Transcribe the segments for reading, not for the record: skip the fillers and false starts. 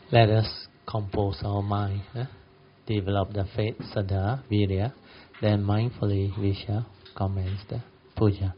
Let us compose our mind, develop the faith, Saddha, Virya, then mindfully we shall commence the puja.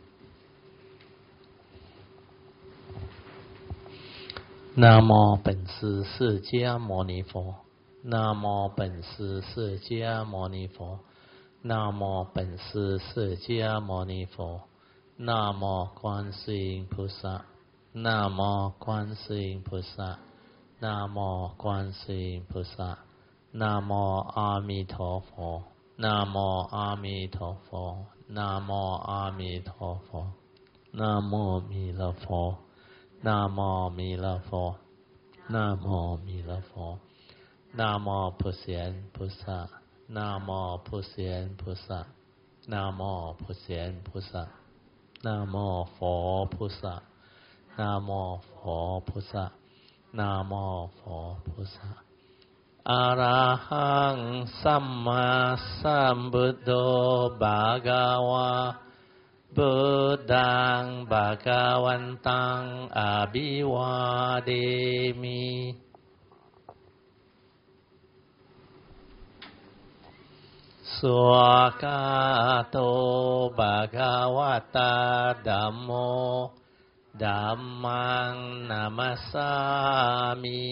南无本师释迦牟尼佛，南无本师释迦牟尼佛，南无本师释迦牟尼佛，南无观世音菩萨，南无观世音菩萨，南无观世音菩萨，南无阿弥陀佛，南无阿弥陀佛，南无阿弥陀佛，南无弥勒佛。南无弥勒佛，南无弥勒佛，南无普贤菩萨，南无普贤菩萨，南无普贤菩萨，南无佛菩萨，南无佛菩萨，南无佛菩萨。อะระหังสัมมาสัมพุทโธภะคะวะบุตังภะคะวันตังอะภิวาเทมิสวากาโตภะคะวะตาธัมโมธัมมังนะมัสสามิ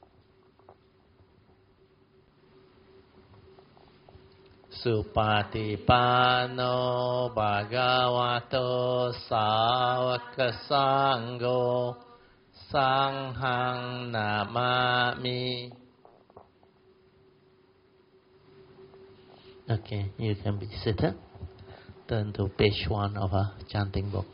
สุปฏิปันโนภะคะวะโตสาวกสังโฆสังฆังนะมามิ Okay, you can be seated. Turn to page 1 of our chanting book.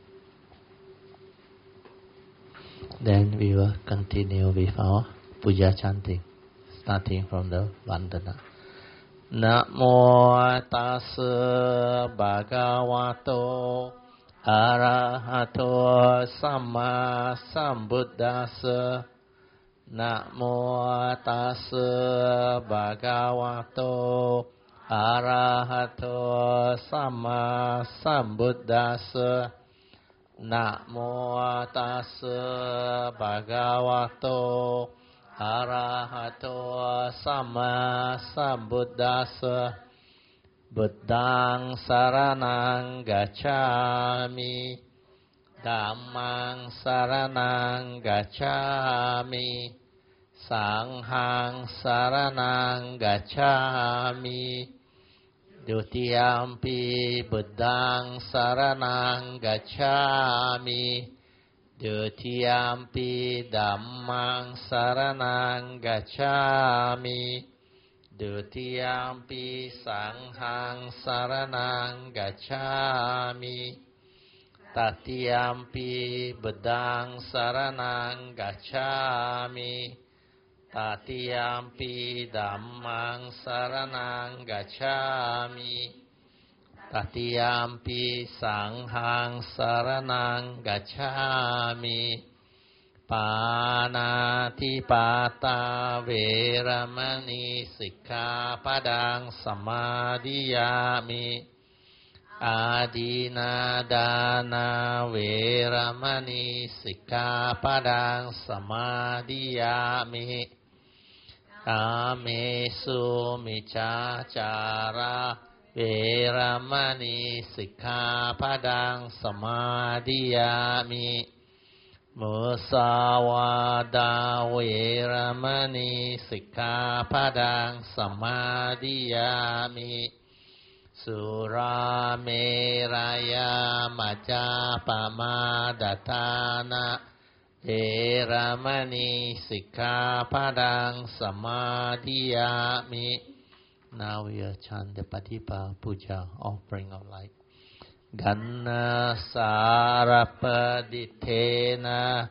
Then we will continue with our puja chanting, starting from the Vandana. นะโมตัสสะภะคะวะโตอะระหะโตสัมมาสัมพุทธัสสะนะโมตัสสะภะคะวะโตอะระหะโตสัมมาสัมพุทธัสสะนะโมตัสสะภะคะวะโตอะระหะโตสัมมาสัมพุทธัสสะบุตตังสรณังกัจฉามิธัมมังสรณังกัจฉามิสังฆังสรณังกัจฉามิดุติยัมปิบุตตังสรณังกัจฉามิดุติยัมปิธัมมังสรณังกัจฉามิดุติยัมปิสังฆังสรณังกัจฉามิตติยัมปิบุตตังสรณังกัจฉามิตติยัมปิธัมมังสรณังกัจฉามิตติยัมปิสังฆังสรณังกัจฉามิปานาติปาตาเวรมณีสิกขาปดังสมาธิยามิอาทินาดานาเวรมณีสิกขาปดังสมาธิยามิกาเมสุมิจฉาจาราเวรมณีสิกขาปดังสมาธิยามิมุสาวาทาเวรมณีสิกขาปดังสมาธิยามิสุราเมรยามัจจาปมาดทานะเวรมณีสิกขาปดังสมาธิยามิ Now we will chant the Patipa Puja offering of light. Ganna sarapadi thena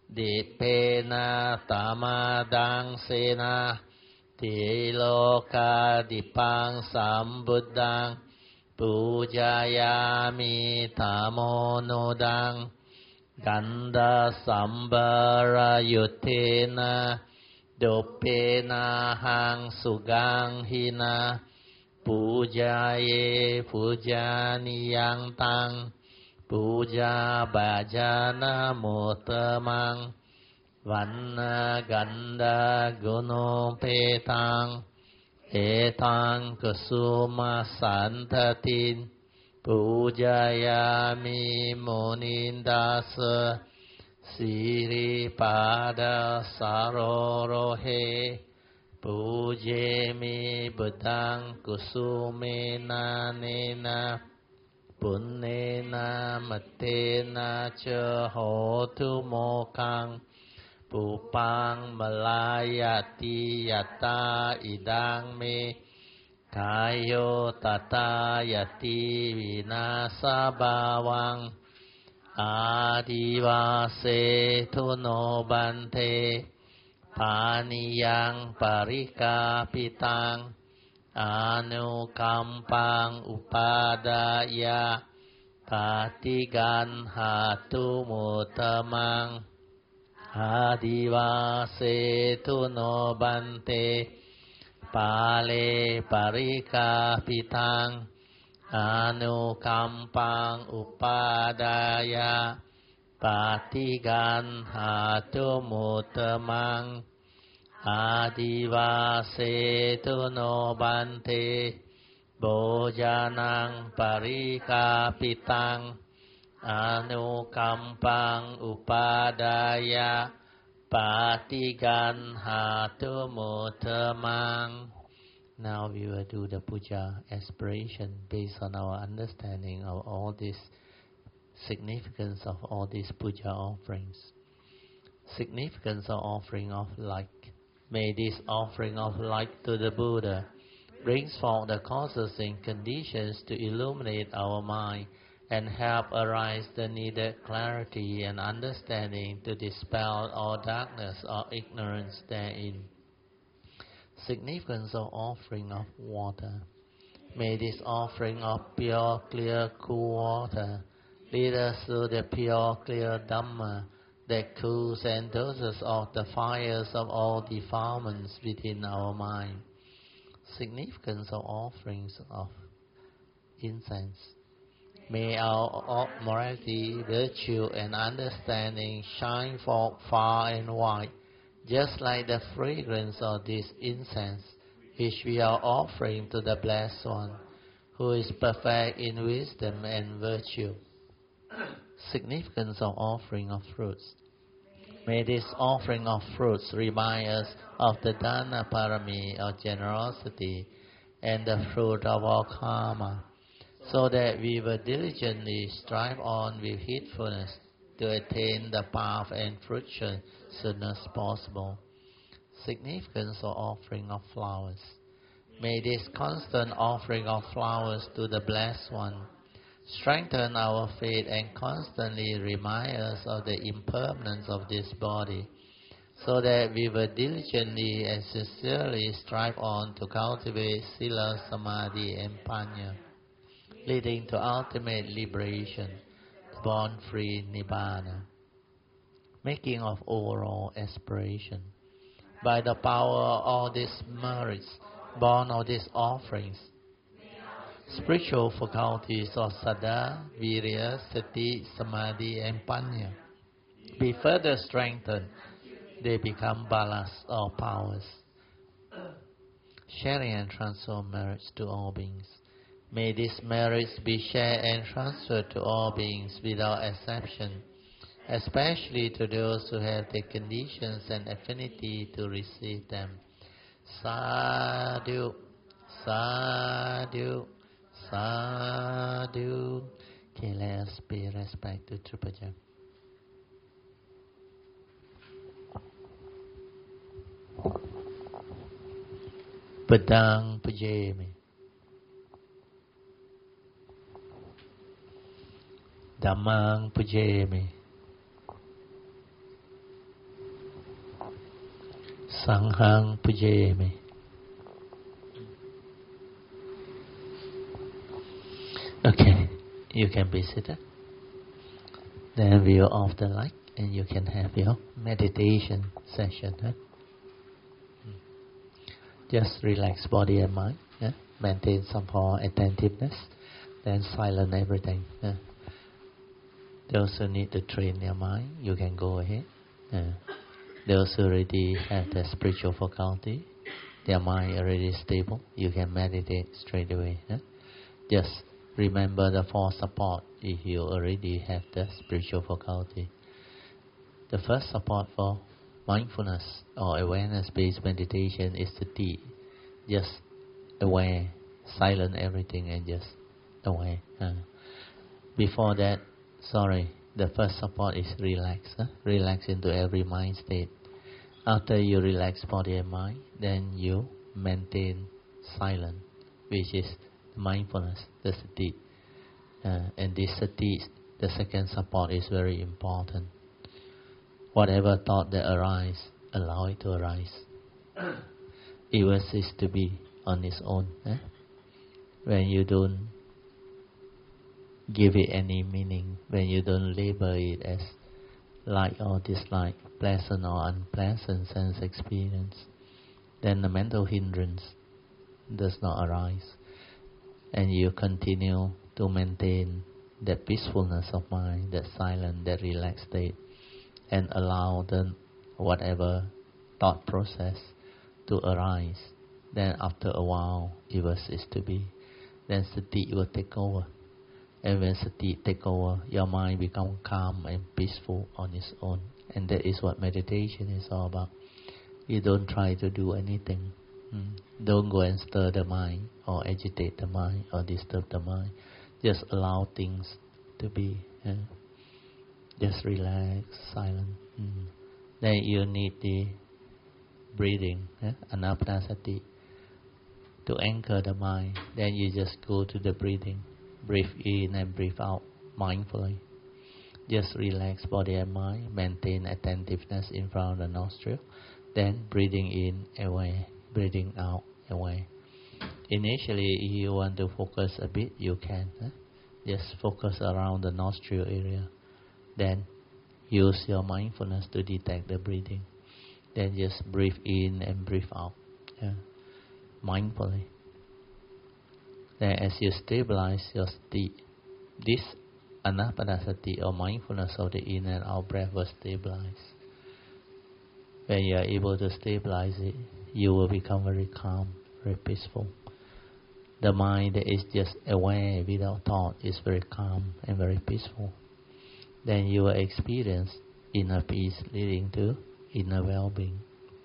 dipena tamadang sena tiloka dipang sambuddhang pujayami tamonodang ganda sambara yuttena Dopena hang sugang hina pujaye pujaniyang tang puja bhajana mutamang Vanna Ganda Guno Petang Etang Kusuma Santatin Pujayami Munindasa Siri Pada Sarorohe Pujemi Budang Kusumena Nena Punnena Matena Cha Hotu Mokang Pupang Malayati Yata Idang Me Kayo Tata Yati Vinasa Bawang Adivase Tuno Bante Paniyang Parikapitang Anukampang Upadaya Patigan Hatu Mutamang Adivase Tuno Bante Pale Parikapitang Anukampang Upadaya Patigan Hatu Mutamang Adivase Tuno Bante Bojanang Parikapitang Anukampang Upadaya Patigan Hatu Mutamang. Now we will do the puja aspiration based on our understanding of all this significance of all these puja offerings. Significance of offering of light. May this offering of light to the Buddha brings forth the causes and conditions to illuminate our mind and help arise the needed clarity and understanding to dispel all darkness or ignorance therein. Significance of offering of water. May this offering of pure, clear, cool water lead us to the pure, clear Dhamma that cools and doses off the fires of all defilements within our mind. Significance of offerings of incense. May our morality, virtue, and understanding shine forth far and wide, just like the fragrance of this incense, which we are offering to the Blessed One, who is perfect in wisdom and virtue. Significance of offering of fruits. May this offering of fruits remind us of the Dana Parami of generosity and the fruit of our karma, so that we will diligently strive on with heedfulness to attain the path and fruition soon as possible. Significance of offering of flowers. May this constant offering of flowers to the Blessed One strengthen our faith and constantly remind us of the impermanence of this body, so that we will diligently and sincerely strive on to cultivate Sila, Samadhi, and Panya, leading to ultimate liberation, born-free Nibbana. Making of overall aspiration. By the power of all these merits, born of these offerings, spiritual faculties of Saddha, Virya, Sati, Samadhi, and Panya be further strengthened. They become balas or powers, sharing and transfer merits to all beings. May these merits be shared and transferred to all beings without exception, especially to those who have the conditions and affinity to receive them. Sadhu, sadhu, sadhu. Okay, let us pay respect to Tripaja. Padang Pujayami. Dhammang Pujayami. Sanghang Pujayami. Okay, you can be seated. Then we will off the light and you can have your meditation session. Huh? Just relax body and mind. Yeah? Maintain some more attentiveness. Then silence everything. Yeah? Those who need to train your mind, you can go ahead. Those who already have the spiritual faculty, their mind already stable, you can meditate straight away. Just remember the four support if you already have the spiritual faculty. The first support for mindfulness or awareness-based meditation is sati. Just aware, silent everything and just aware. Before that, the first support is relax. Relax into every mind state. After you relax body and mind, then you maintain silence, which is mindfulness, the sati. And this sati, the second support, is very important. Whatever thought that arises, allow it to arise. It will cease to be on its own. When you don't give it any meaning, when you don't label it as like or dislike, pleasant or unpleasant sense experience, then the mental hindrance does not arise. And you continue to maintain that peacefulness of mind, that silent, that relaxed state, and allow the whatever thought process to arise. Then after a while, it will cease to be. Then sati will take over. And when sati take over, your mind becomes calm and peaceful on its own. And that is what meditation is all about. You don't try to do anything. Don't go and stir the mind or agitate the mind or disturb the mind. Just allow things to be. Just relax, silent. Then you need the breathing, anapanasati, to anchor the mind. Then you just go to the breathing. Breathe in and breathe out mindfully. Just relax body and mind. Maintain attentiveness in front of the nostril. Then breathing in, away. Breathing out, away. Initially, if you want to focus a bit, you can. Just focus around the nostril area. Then use your mindfulness to detect the breathing. Then just breathe in and breathe out. Mindfully. Then as you stabilize your sati, this anapanasati or mindfulness of the in and out breath will stabilize. When you are able to stabilize it, you will become very calm, very peaceful. The mind that is just aware without thought is very calm and very peaceful. Then you will experience inner peace leading to inner well-being.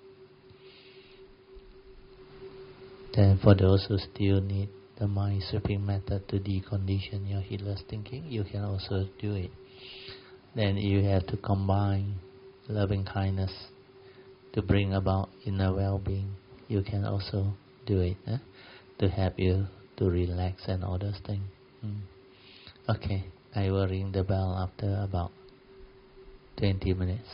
Then for those who still need the mind sweeping method to decondition your heedless thinking, you can also do it. Then you have to combine loving kindness to bring about inner well-being. You can also do it to help you to relax and all those things. Okay, I will ring the bell after about 20 minutes.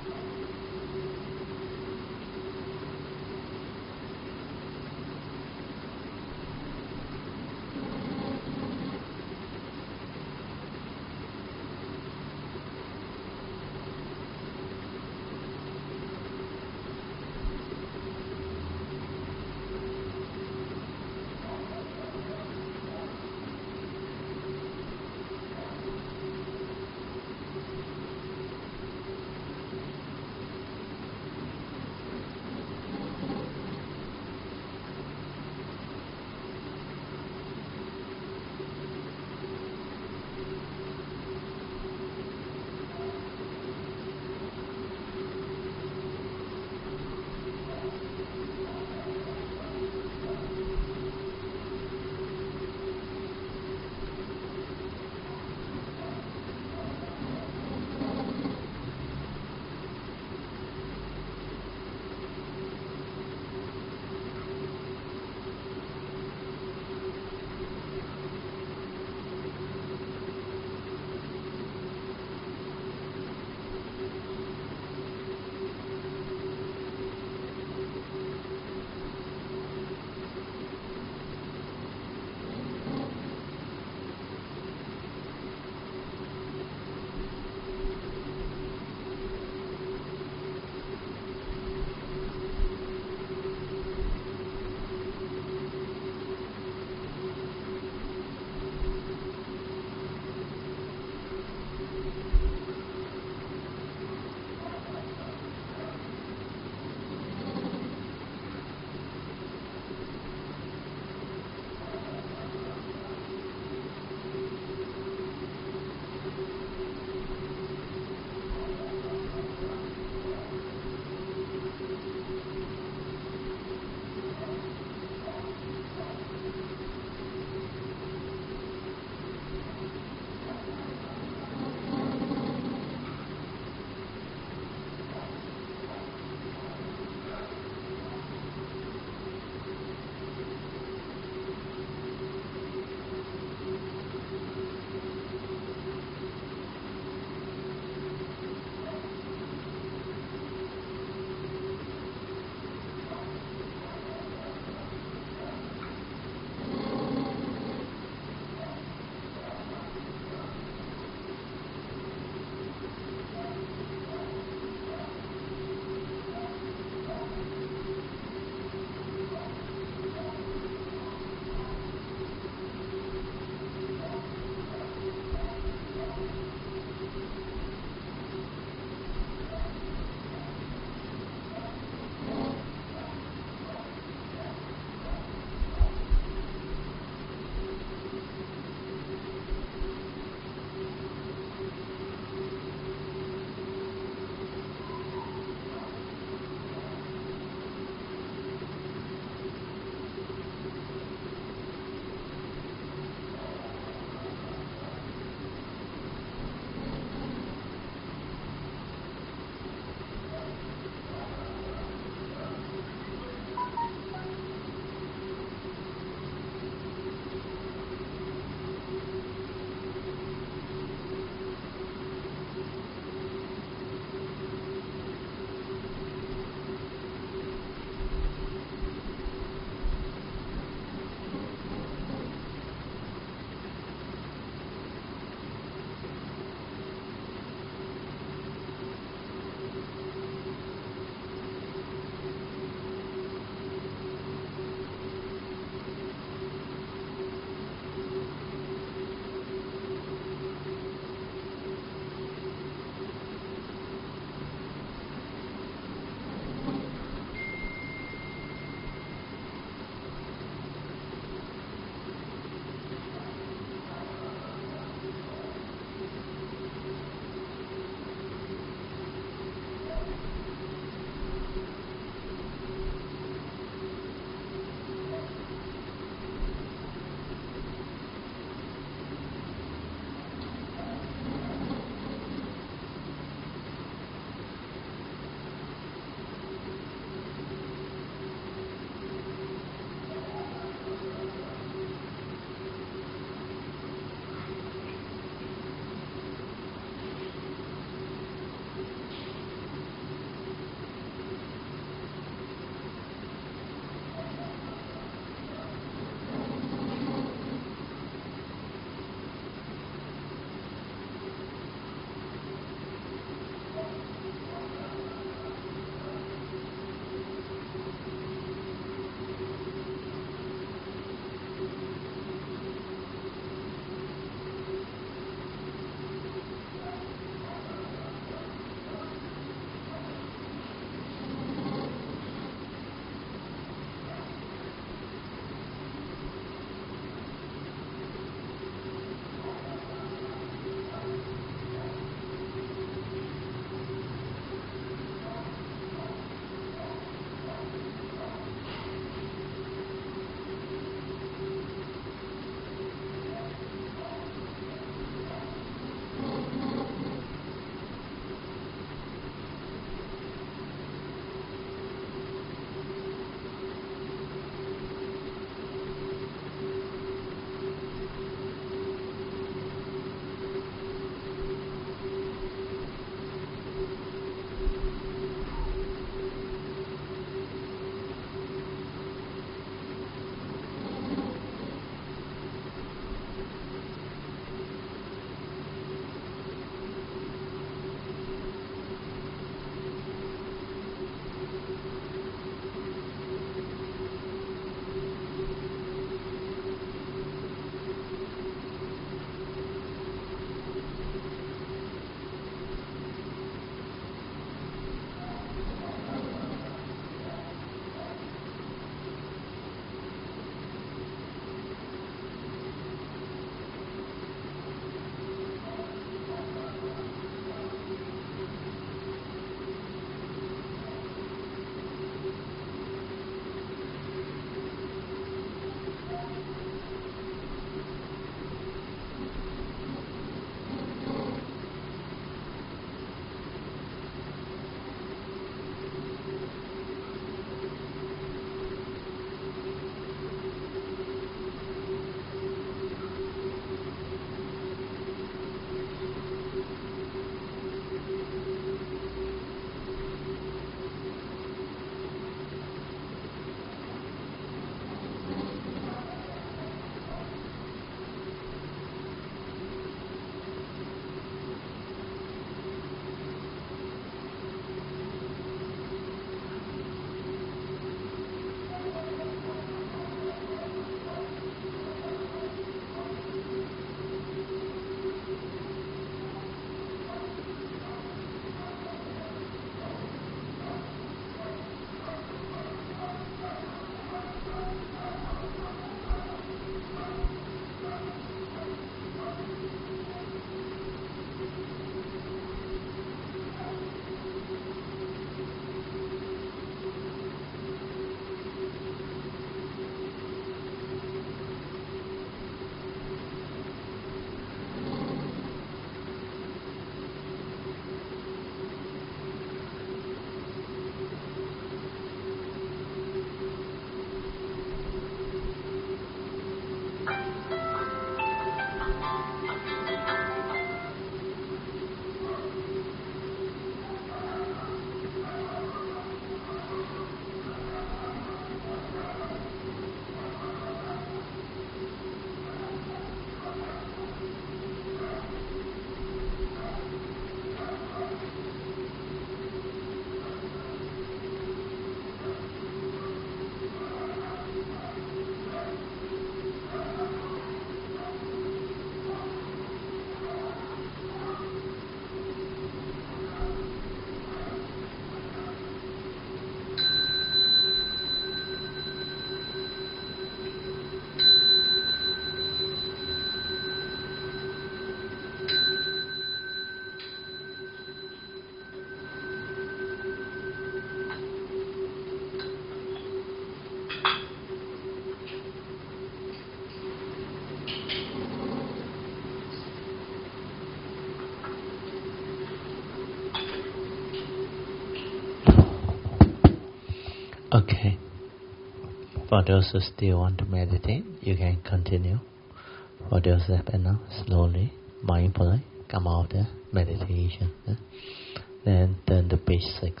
Okay. For those who still want to meditate, you can continue. For those that cannot, slowly, mindfully come out of meditation. Then turn to page 6.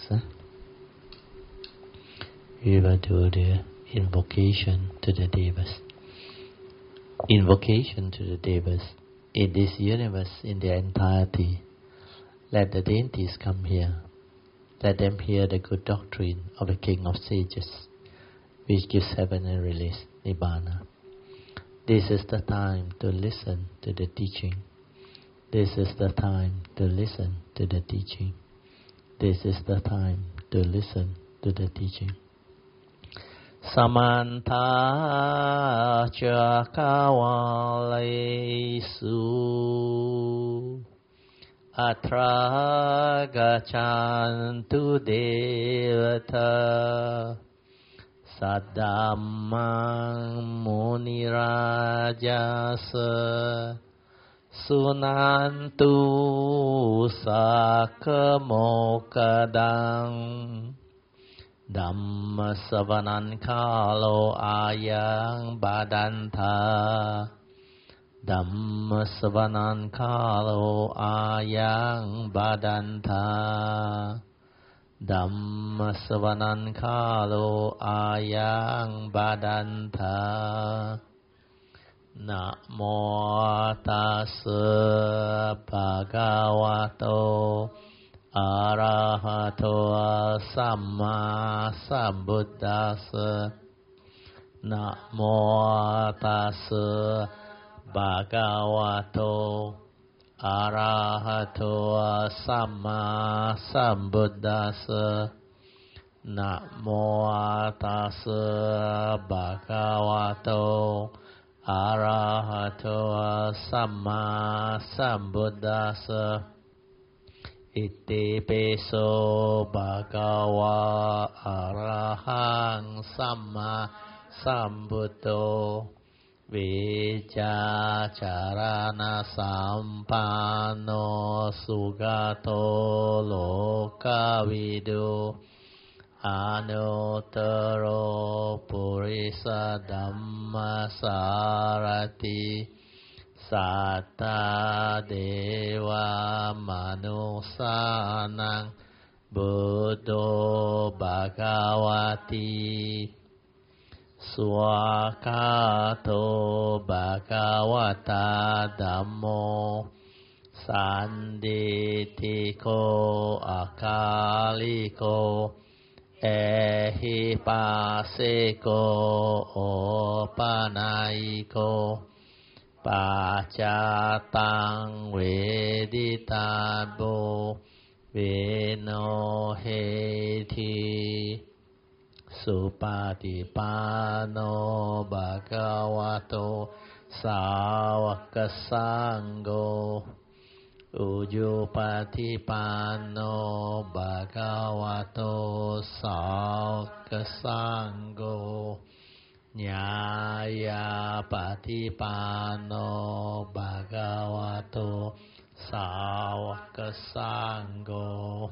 We will do the invocation to the Devas. Invocation to the Devas. In this universe, in their entirety, let the deities come here. Let them hear the good doctrine of the King of Sages, which gives heaven and release, Nibbana. This is the time to listen to the teaching. This is the time to listen to the teaching. This is the time to listen to the teaching. Samantha Chakawalesu Atra Gachantu Devata Saddhammang Munirajasa Sunantu Sakamokadang Dhamma Savanan Kalo Ayang Badanta Dhamma Savanan Kalo Ayang Badanta Dhamma Savanan Kalo Ayang Badanta Namo Tassa Bhagavato Arahato Samma Sambuddhassa Namo Tassa Bhagavato Arahato Samma Sambuddhassa Namo Tassa Bhagavato Arahato Samma Sambuddhassa Iti peso bhagava arahang samma sambuddho Vijja charana sampano sugato lokavidu Anuttaro purisa dhamma sarati Satta deva manusanang buddho bhagavati Swakato bhagavata dhammo Sanditiko akaliko Ehipaseko opanaiko Pacatang veditabo veno heti Supatipano bhagavato sāvaka-sangho Ujupatipano bhagavato sāvaka-sangho Nyaya patipano bhagavato sāvaka-sangho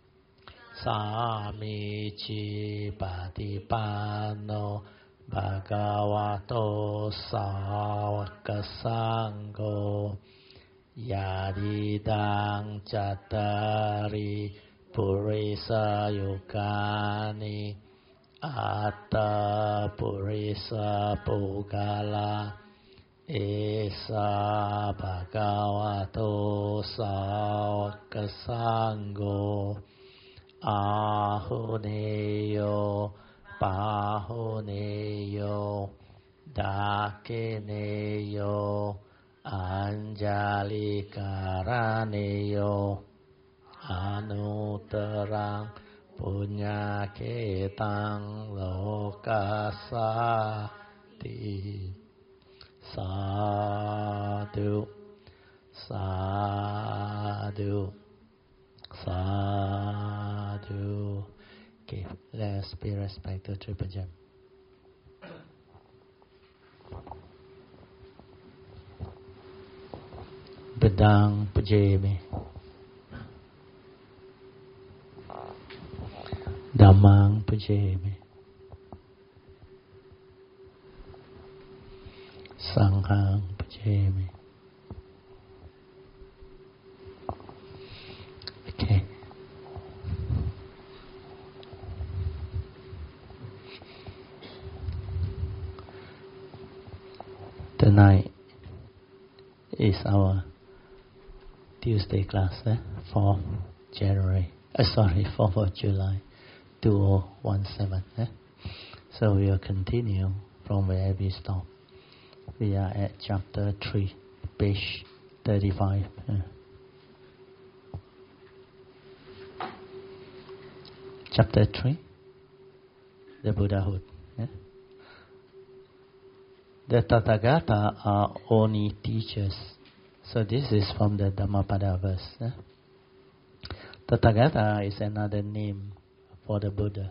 Samici patipano bhagavato sāvaka-sangho Yadidang cattari purisa yukani Atta purisa pugala Esa bhagavato sāvaka-sangho Ahuneyo pahuneyo dakineyo anjali karaneyo anuttarang punyaketang lokasati sadhu sadhu sadhu. Okay, let's pay respect to Triple Gem. Bedang pujemi Dhammang pujemi Sanghang Pujami. Okay. Tonight is our Tuesday class, 4th January. 4th of July, 2017. So we will continue from where we stopped. We are at chapter 3, page 35. Chapter 3, the Buddhahood. The Tathagata are only teachers. So this is from the Dhammapada verse. Tathagata is another name for the Buddha.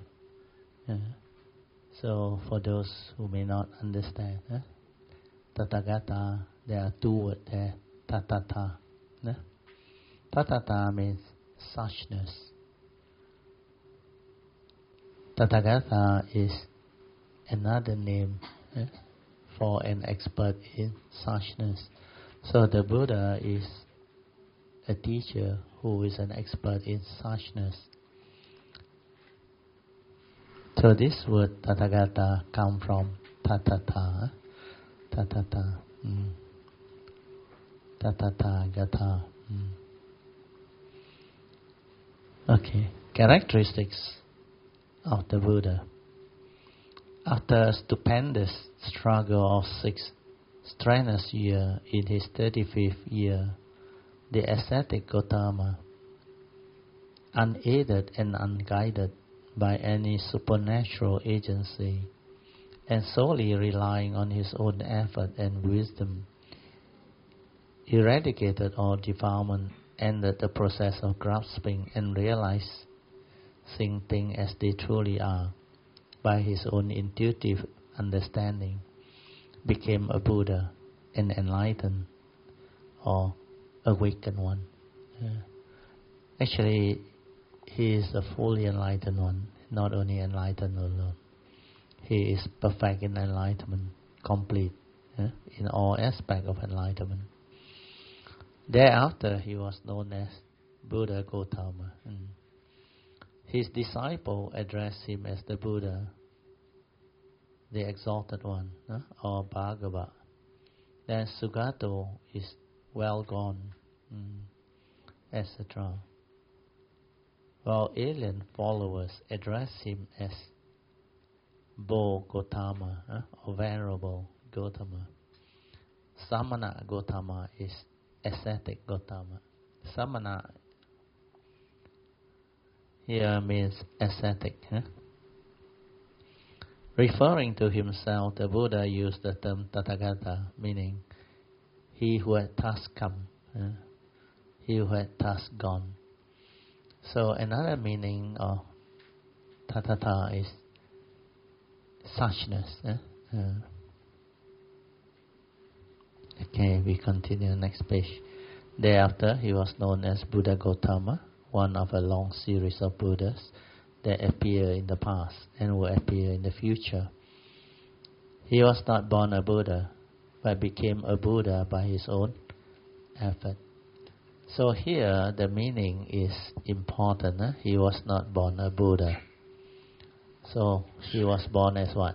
So for those who may not understand, Tathagata, there are two words there, Tatata. Tatata means suchness. Tathagata is another name for an expert in suchness. So the Buddha is a teacher who is an expert in suchness. So this word Tathagata come from Tatata. Tatata. Tatata Gata. Okay. Characteristics of the Buddha. After a stupendous struggle of 6 strenuous years, in his 35th year, the ascetic Gautama, unaided and unguided by any supernatural agency, and solely relying on his own effort and wisdom, eradicated all defilement, ended the process of grasping and realizing things as they truly are by his own intuitive understanding, became a Buddha, an enlightened or awakened one. Actually, he is a fully enlightened one, not only enlightened alone. He is perfect in enlightenment, complete in all aspects of enlightenment. Thereafter, he was known as Buddha Gautama. His disciple addressed him as the Buddha, the exalted one, or Bhagava. Then Sugato is well gone, etc. While alien followers address him as Bo Gautama, or Venerable Gautama. Samana Gautama is ascetic Gautama. Samana here means ascetic. Referring to himself, the Buddha used the term Tathagata, meaning he who had thus come, he who had thus gone. So another meaning of Tathata is suchness. Okay, we continue next page. Thereafter, he was known as Buddha Gautama, one of a long series of Buddhas that appear in the past and will appear in the future. He was not born a Buddha, but became a Buddha by his own effort. So here the meaning is important. He was not born a Buddha. So he was born as what?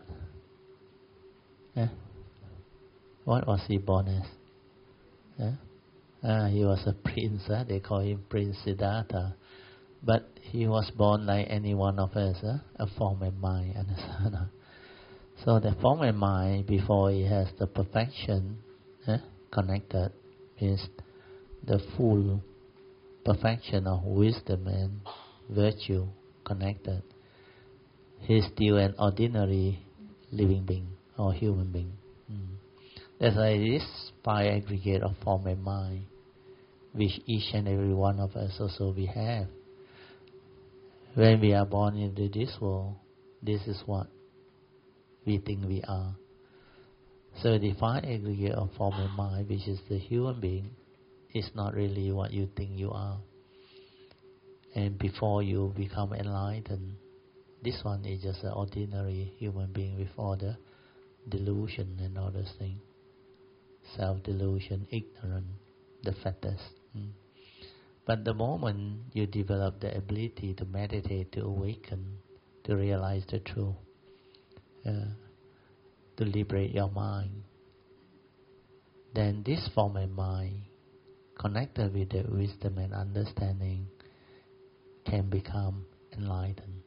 What was he born as? He was a prince. They call him Prince Siddhartha. But he was born like any one of us, a form and mind. Understand? So the form and mind, before it has the perfection connected, means the full perfection of wisdom and virtue connected. He is still an ordinary living being or human being. That's why this 5 aggregate of form and mind, which each and every one of us also we have. When we are born into this world, this is what we think we are. So the 5 aggregate of form and mind, which is the human being, is not really what you think you are. And before you become enlightened, this one is just an ordinary human being with all the delusion and all those things. self-delusion, ignorant, the fattest. But the moment you develop the ability to meditate, to awaken, to realize the truth, to liberate your mind, then this form of mind, connected with the wisdom and understanding, can become enlightened.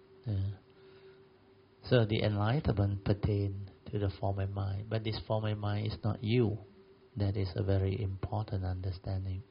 So the enlightenment pertains to the form of mind, but this form of mind is not you. That is a very important understanding.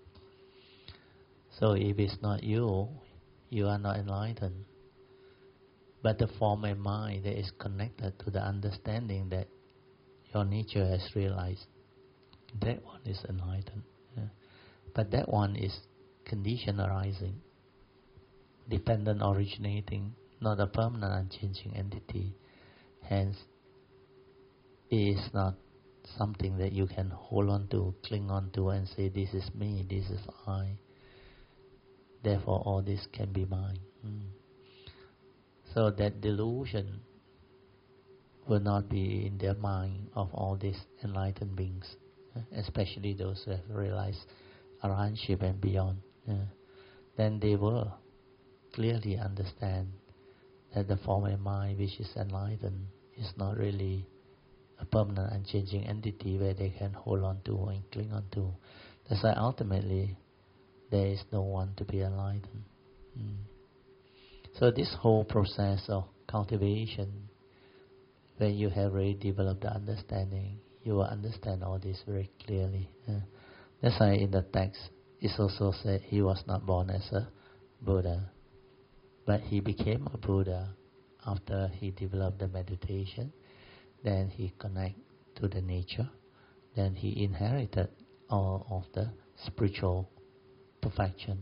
So if it's not you, you are not enlightened. But the form of mind that is connected to the understanding that your nature has realized, that one is enlightened. But that one is condition arising, dependent originating, not a permanent unchanging entity. Hence, it is not something that you can hold on to, cling on to and say, this is me, this is I. Therefore, all this can be mine. So that delusion will not be in the mind of all these enlightened beings, especially those who have realized arahantship and beyond. Then they will clearly understand that the form of mind which is enlightened is not really a permanent unchanging entity where they can hold on to and cling on to. That's why ultimately there is no one to be enlightened. So this whole process of cultivation, when you have already developed the understanding, you will understand all this very clearly. That's why in the text it's also said he was not born as a Buddha, but he became a Buddha after he developed the meditation. Then he connect to the nature. Then he inherited all of the spiritual perfection,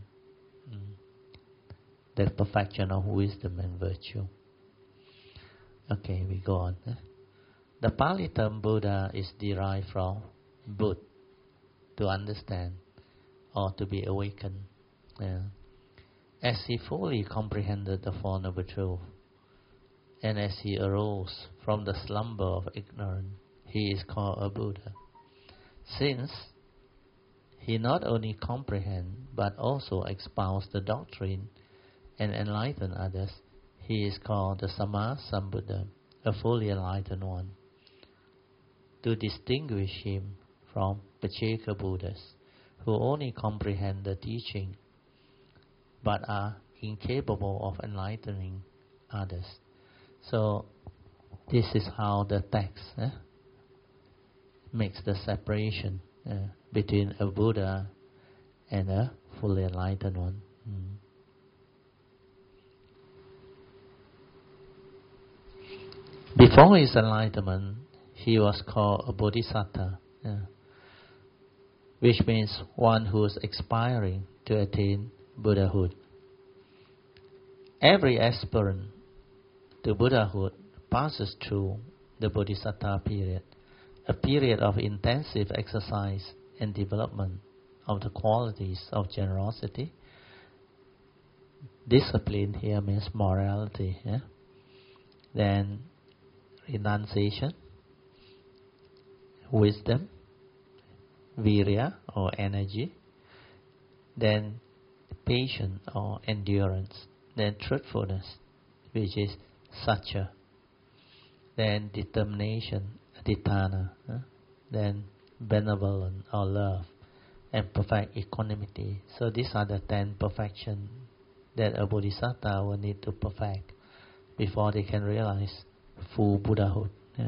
the perfection of wisdom and virtue. Okay, we go on. The Pali term Buddha is derived from Bud, to understand or to be awakened. As he fully comprehended the Four Noble Truths, and as he arose from the slumber of ignorance, he is called a Buddha. Since he not only comprehends but also expounds the doctrine and enlighten others, he is called the Samma Sambuddha, a fully enlightened one. To distinguish him from Pacceka Buddhas, who only comprehend the teaching but are incapable of enlightening others. So this is how the text makes the separation between a Buddha and a fully enlightened one. Before his enlightenment, he was called a Bodhisattva, which means one who is aspiring to attain Buddhahood. Every aspirant to Buddhahood passes through the Bodhisattva period, a period of intensive exercise and development of the qualities of generosity. Discipline here means morality. Then renunciation, wisdom, virya or energy, then patience or endurance, then truthfulness, which is satya, then determination, adhitthana, then benevolence or love, and perfect equanimity. So these are the 10 perfections that a bodhisattva will need to perfect before they can realize full Buddhahood.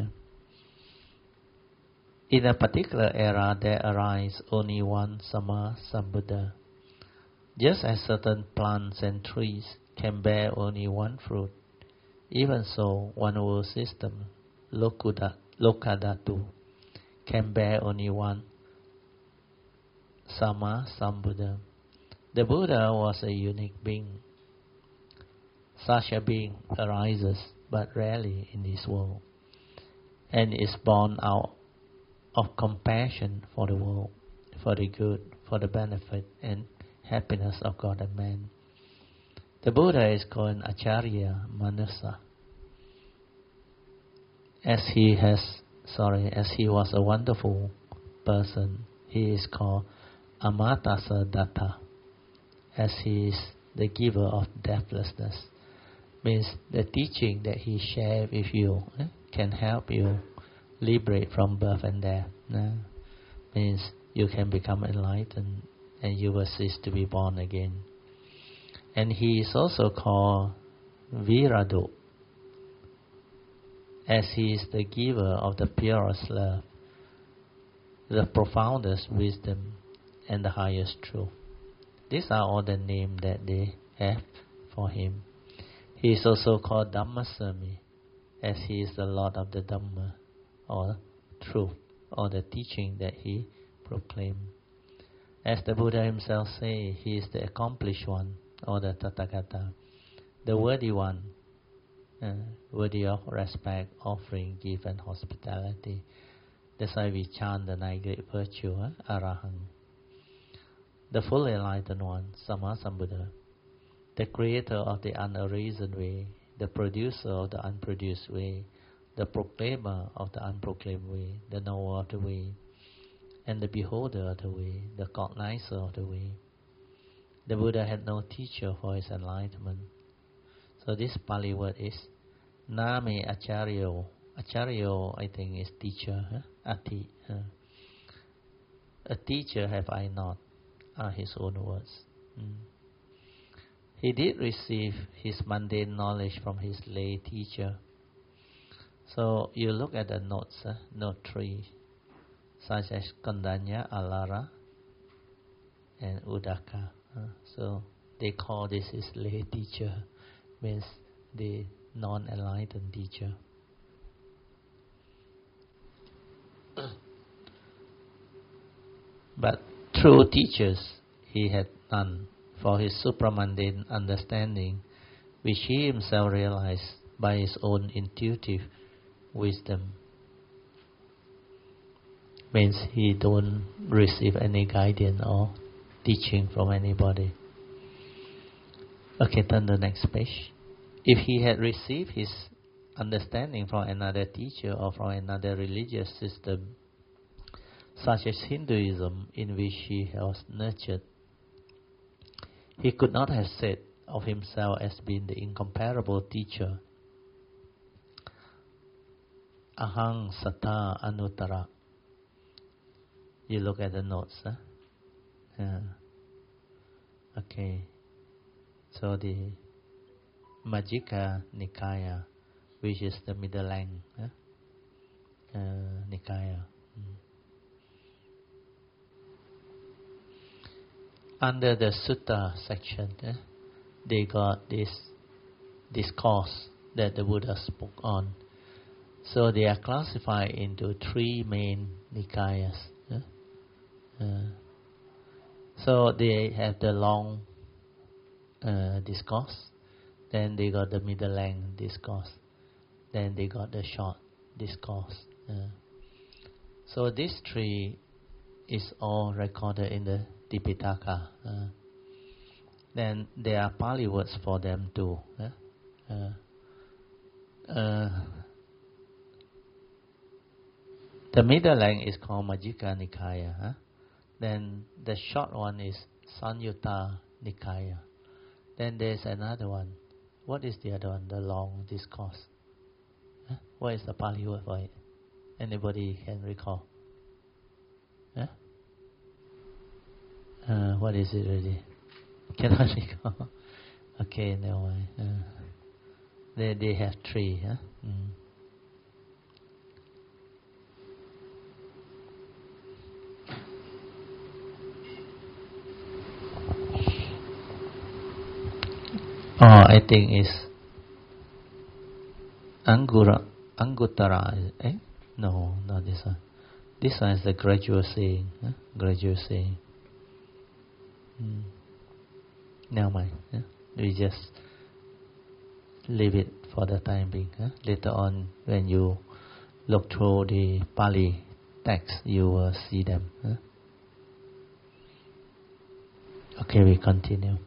In a particular era, there arises only one Samma Sambuddha. Just as certain plants and trees can bear only one fruit, even so, one world system, Lokadhatu, can bear only one Samma Sambuddha. The Buddha was a unique being. Such a being arises but rarely in this world, and is born out of compassion for the world, for the good, for the benefit and happiness of God and man. The Buddha is called Acharya Manusa. As he was a wonderful person, he is called Amatasa Datta, as he is the giver of deathlessness. Means the teaching that he shared with you can help you liberate from birth and death. Means you can become enlightened and you will cease to be born again. And he is also called Viradu, as he is the giver of the purest love, the profoundest wisdom, and the highest truth. These are all the names that they have for him. He is also called Dhammasami, as he is the Lord of the Dhamma, or truth, or the teaching that he proclaimed. As the Buddha himself says, he is the accomplished one, or the Tathagata, the worthy one, worthy of respect, offering, gift, and hospitality. That's why we chant the nine great virtues, Arahant. The fully enlightened one, Sammasambuddha, the creator of the unarisen way, the producer of the unproduced way, the proclaimer of the unproclaimed way, the knower of the way, and the beholder of the way, the cognizer of the way. The Buddha had no teacher for his enlightenment. So this Pali word is Name Acharyo. Acharyo, I think, is teacher. Ati. A teacher have I not, are his own words. He did receive his mundane knowledge from his lay teacher. So you look at the notes, note 3, such as Kondanya, Alara, and Udaka. So they call this his lay teacher, means the non-enlightened teacher. But true teachers he had none, for his supramundane understanding, which he himself realized by his own intuitive wisdom. Means he don't receive any guidance or teaching from anybody. Okay, turn the next page. If he had received his understanding from another teacher or from another religious system, such as Hinduism, in which he was nurtured, he could not have said of himself as being the incomparable teacher. Ahang Sata Anuttara. You look at the notes. Okay. So the Majjhima Nikaya, which is the middle length Nikaya. Under the Sutta section, they got this discourse that the Buddha spoke on. So they are classified into 3 main Nikayas. So they have the long discourse, then they got the middle length discourse, then they got the short discourse. So these 3 is all recorded in the Tipitaka. Then there are Pali words for them too. The middle length is called Majjhima Nikaya. Then the short one is Sanyutta Nikaya. Then there's another one. What is the other one? The long discourse. What is the Pali word for it? Anybody can recall? What is it really? Cannot recall. Okay, never mind. They have 3. I think it's Anguttara. No, not this one. This one is the gradual saying. Gradual saying. Never mind. We just leave it for the time being. Later on, when you look through the Pali text, you will see them. Okay, we continue.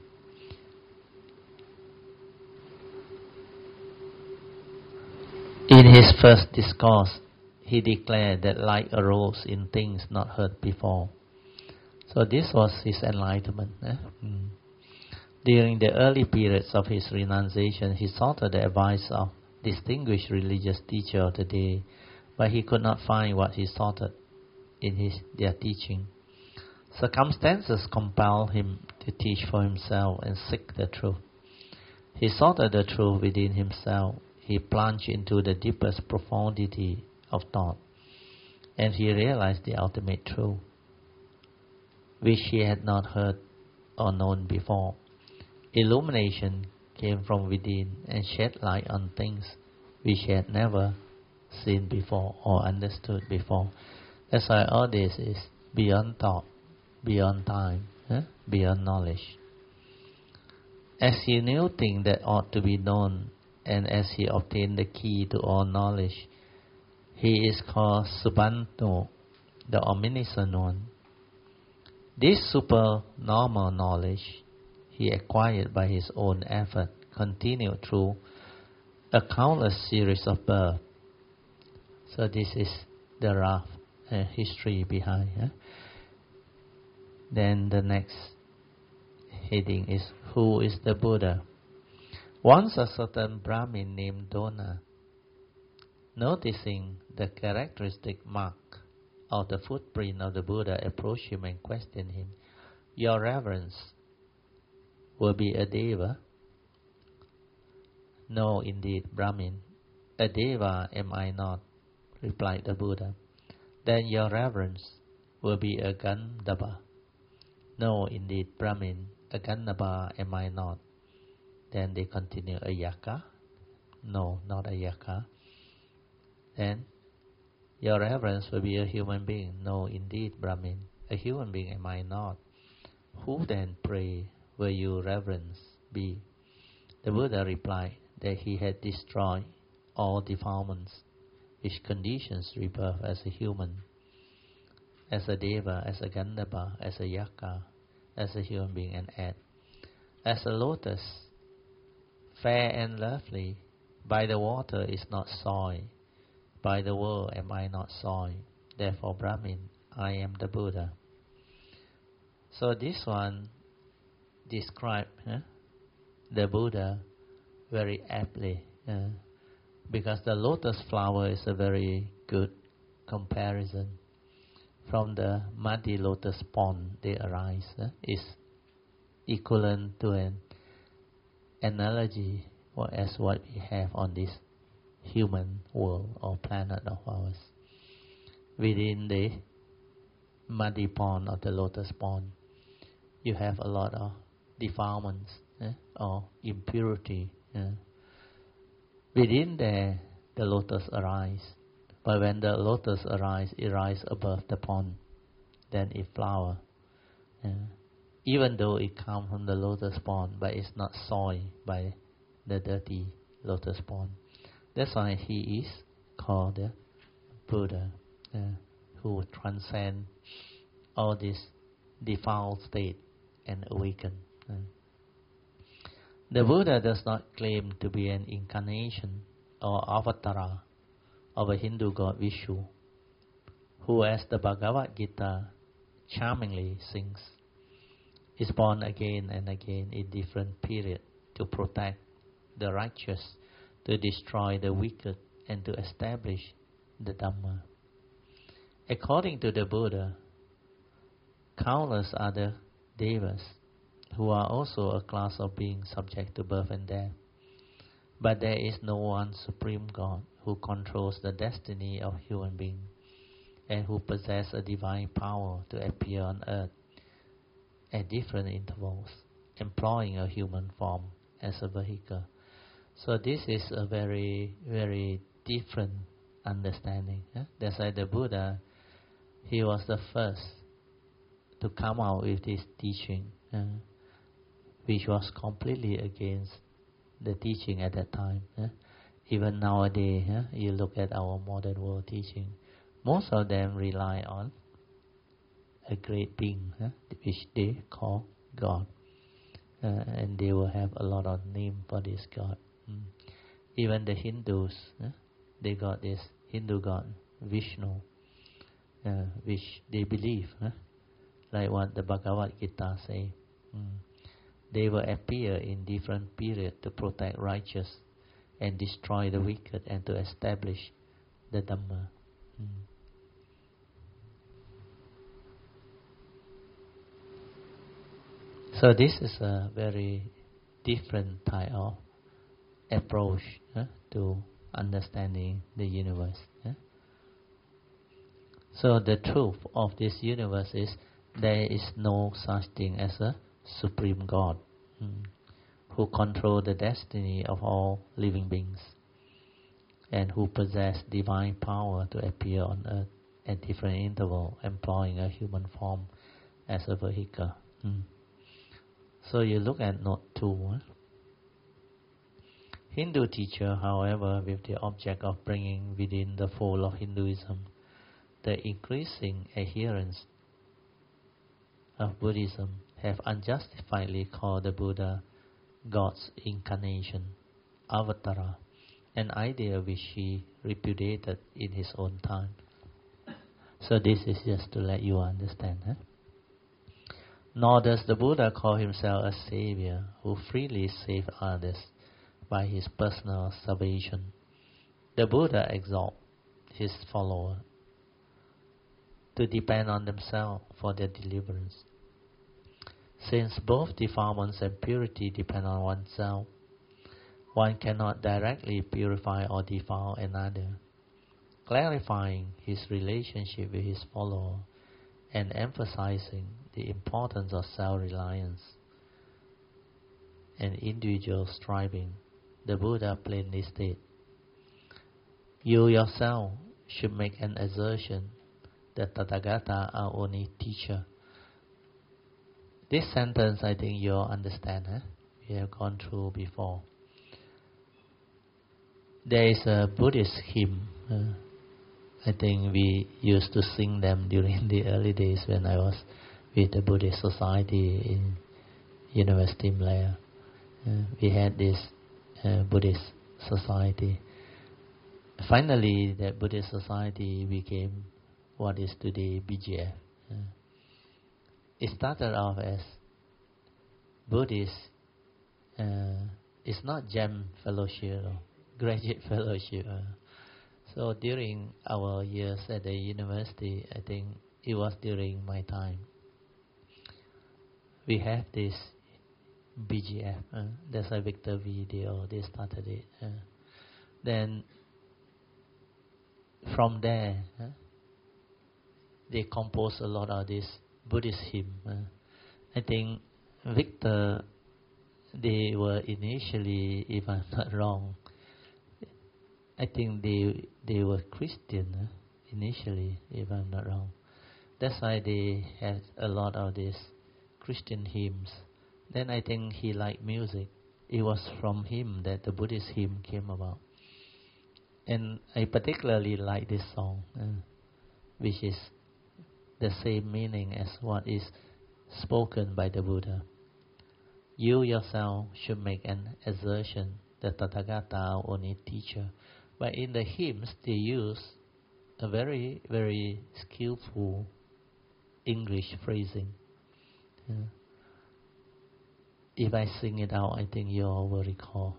In his first discourse, he declared that light arose in things not heard before. So this was his enlightenment. During the early periods of his renunciation, he sought the advice of distinguished religious teacher of the day, but he could not find what he sought in their teaching. Circumstances compelled him to teach for himself and seek the truth. He sought the truth within himself. He plunged into the deepest profundity of thought, and he realized the ultimate truth, which he had not heard or known before. Illumination came from within and shed light on things which he had never seen before or understood before. That's why all this is beyond thought, beyond time, beyond knowledge. As he knew things that ought to be known, and as he obtained the key to all knowledge, he is called Subanto, the omniscient one. This supernormal knowledge he acquired by his own effort, continued through a countless series of births. So this is the rough history behind. Then the next heading is, who is the Buddha? Once a certain Brahmin named Dona, noticing the characteristic mark of the footprint of the Buddha, approached him and questioned him, "Your Reverence will be a Deva?" "No, indeed, Brahmin. A Deva am I not," replied the Buddha. "Then your Reverence will be a Gandhava?" "No, indeed, Brahmin. A Gandhava am I not." Then they continue, "A Yaka?" "No, not a Yaka." "Then your Reverence will be a human being?" "No, indeed, Brahmin. A human being am I not." "Who then, pray, will your Reverence be?" The Buddha replied that he had destroyed all defilements which conditions rebirth as a human, as a Deva, as a Gandhava, as a Yaka, as a human being, and as a lotus, fair and lovely, by the water is not soiled, by the world am I not soiled. Therefore, Brahmin, I am the Buddha. So this one describes the Buddha very aptly, because the lotus flower is a very good comparison. From the muddy lotus pond they arise, is equivalent to an analogy as what we have on this human world or planet of ours. Within the muddy pond of the lotus pond, you have a lot of defilements or impurity. Within there, the lotus arise. But when the lotus arise, it rises above the pond, then it flower. Even though it comes from the lotus pond, but it's not soiled by the dirty lotus pond. That's why he is called the Buddha, who transcend all this defiled state and awaken. The Buddha does not claim to be an incarnation or avatara of a Hindu god Vishnu, who, as the Bhagavad Gita charmingly sings, is born again and again in different periods to protect the righteous, to destroy the wicked, and to establish the Dhamma. According to the Buddha, countless other devas who are also a class of beings subject to birth and death. But there is no one supreme God who controls the destiny of human beings and who possesses a divine power to appear on earth at different intervals, employing a human form as a vehicle. So this is a very, very different understanding. That's why the Buddha, he was the first to come out with this teaching, which was completely against the teaching at that time. Even nowadays, you look at our modern world teaching, most of them rely on a great being, which they call God. And they will have a lot of name for this God. Even the Hindus, they got this Hindu God Vishnu, which they believe, like what the Bhagavad Gita say. They will appear in different periods to protect righteous and destroy the wicked and to establish the Dhamma. So this is a very different type of approach to understanding the universe. So the truth of this universe is there is no such thing as a supreme God who controls the destiny of all living beings and who possess divine power to appear on earth at different intervals, employing a human form as a vehicle. So you look at note 2. Hindu teacher, however, with the object of bringing within the fold of Hinduism the increasing adherents of Buddhism, have unjustifiably called the Buddha God's incarnation, avatara, an idea which he repudiated in his own time. So this is just to let you understand. Nor does the Buddha call himself a savior who freely saves others by his personal salvation. The Buddha exhorts his followers to depend on themselves for their deliverance. Since both defilements and purity depend on oneself, one cannot directly purify or defile another. Clarifying his relationship with his follower and emphasizing the importance of self-reliance and individual striving, the Buddha plainly stated, "You yourself should make an assertion that Tathagata are only teacher." This sentence, I think you all understand. We have gone through before. There is a Buddhist hymn. I think we used to sing them during the early days when I was with the Buddhist Society in University Malaya. We had this Buddhist Society. Finally, that Buddhist Society became what is today BGF. It started off as Buddhist. It's not Gem Fellowship or Graduate Fellowship. So during our years at the university, I think it was during my time, we have this BGF. That's why Victor Video, they started it. Then from there, they composed a lot of this Buddhist hymn. I think Victor, they were initially, if I'm not wrong, I think they were Christian initially, if I'm not wrong. That's why they had a lot of these Christian hymns. Then I think he liked music. It was from him that the Buddhist hymn came about. And I particularly like this song, which is the same meaning as what is spoken by the Buddha. You yourself should make an assertion that Tathagata are only teacher. But in the hymns, they use a very, very skillful English phrasing. If I sing it out, I think you all will recall.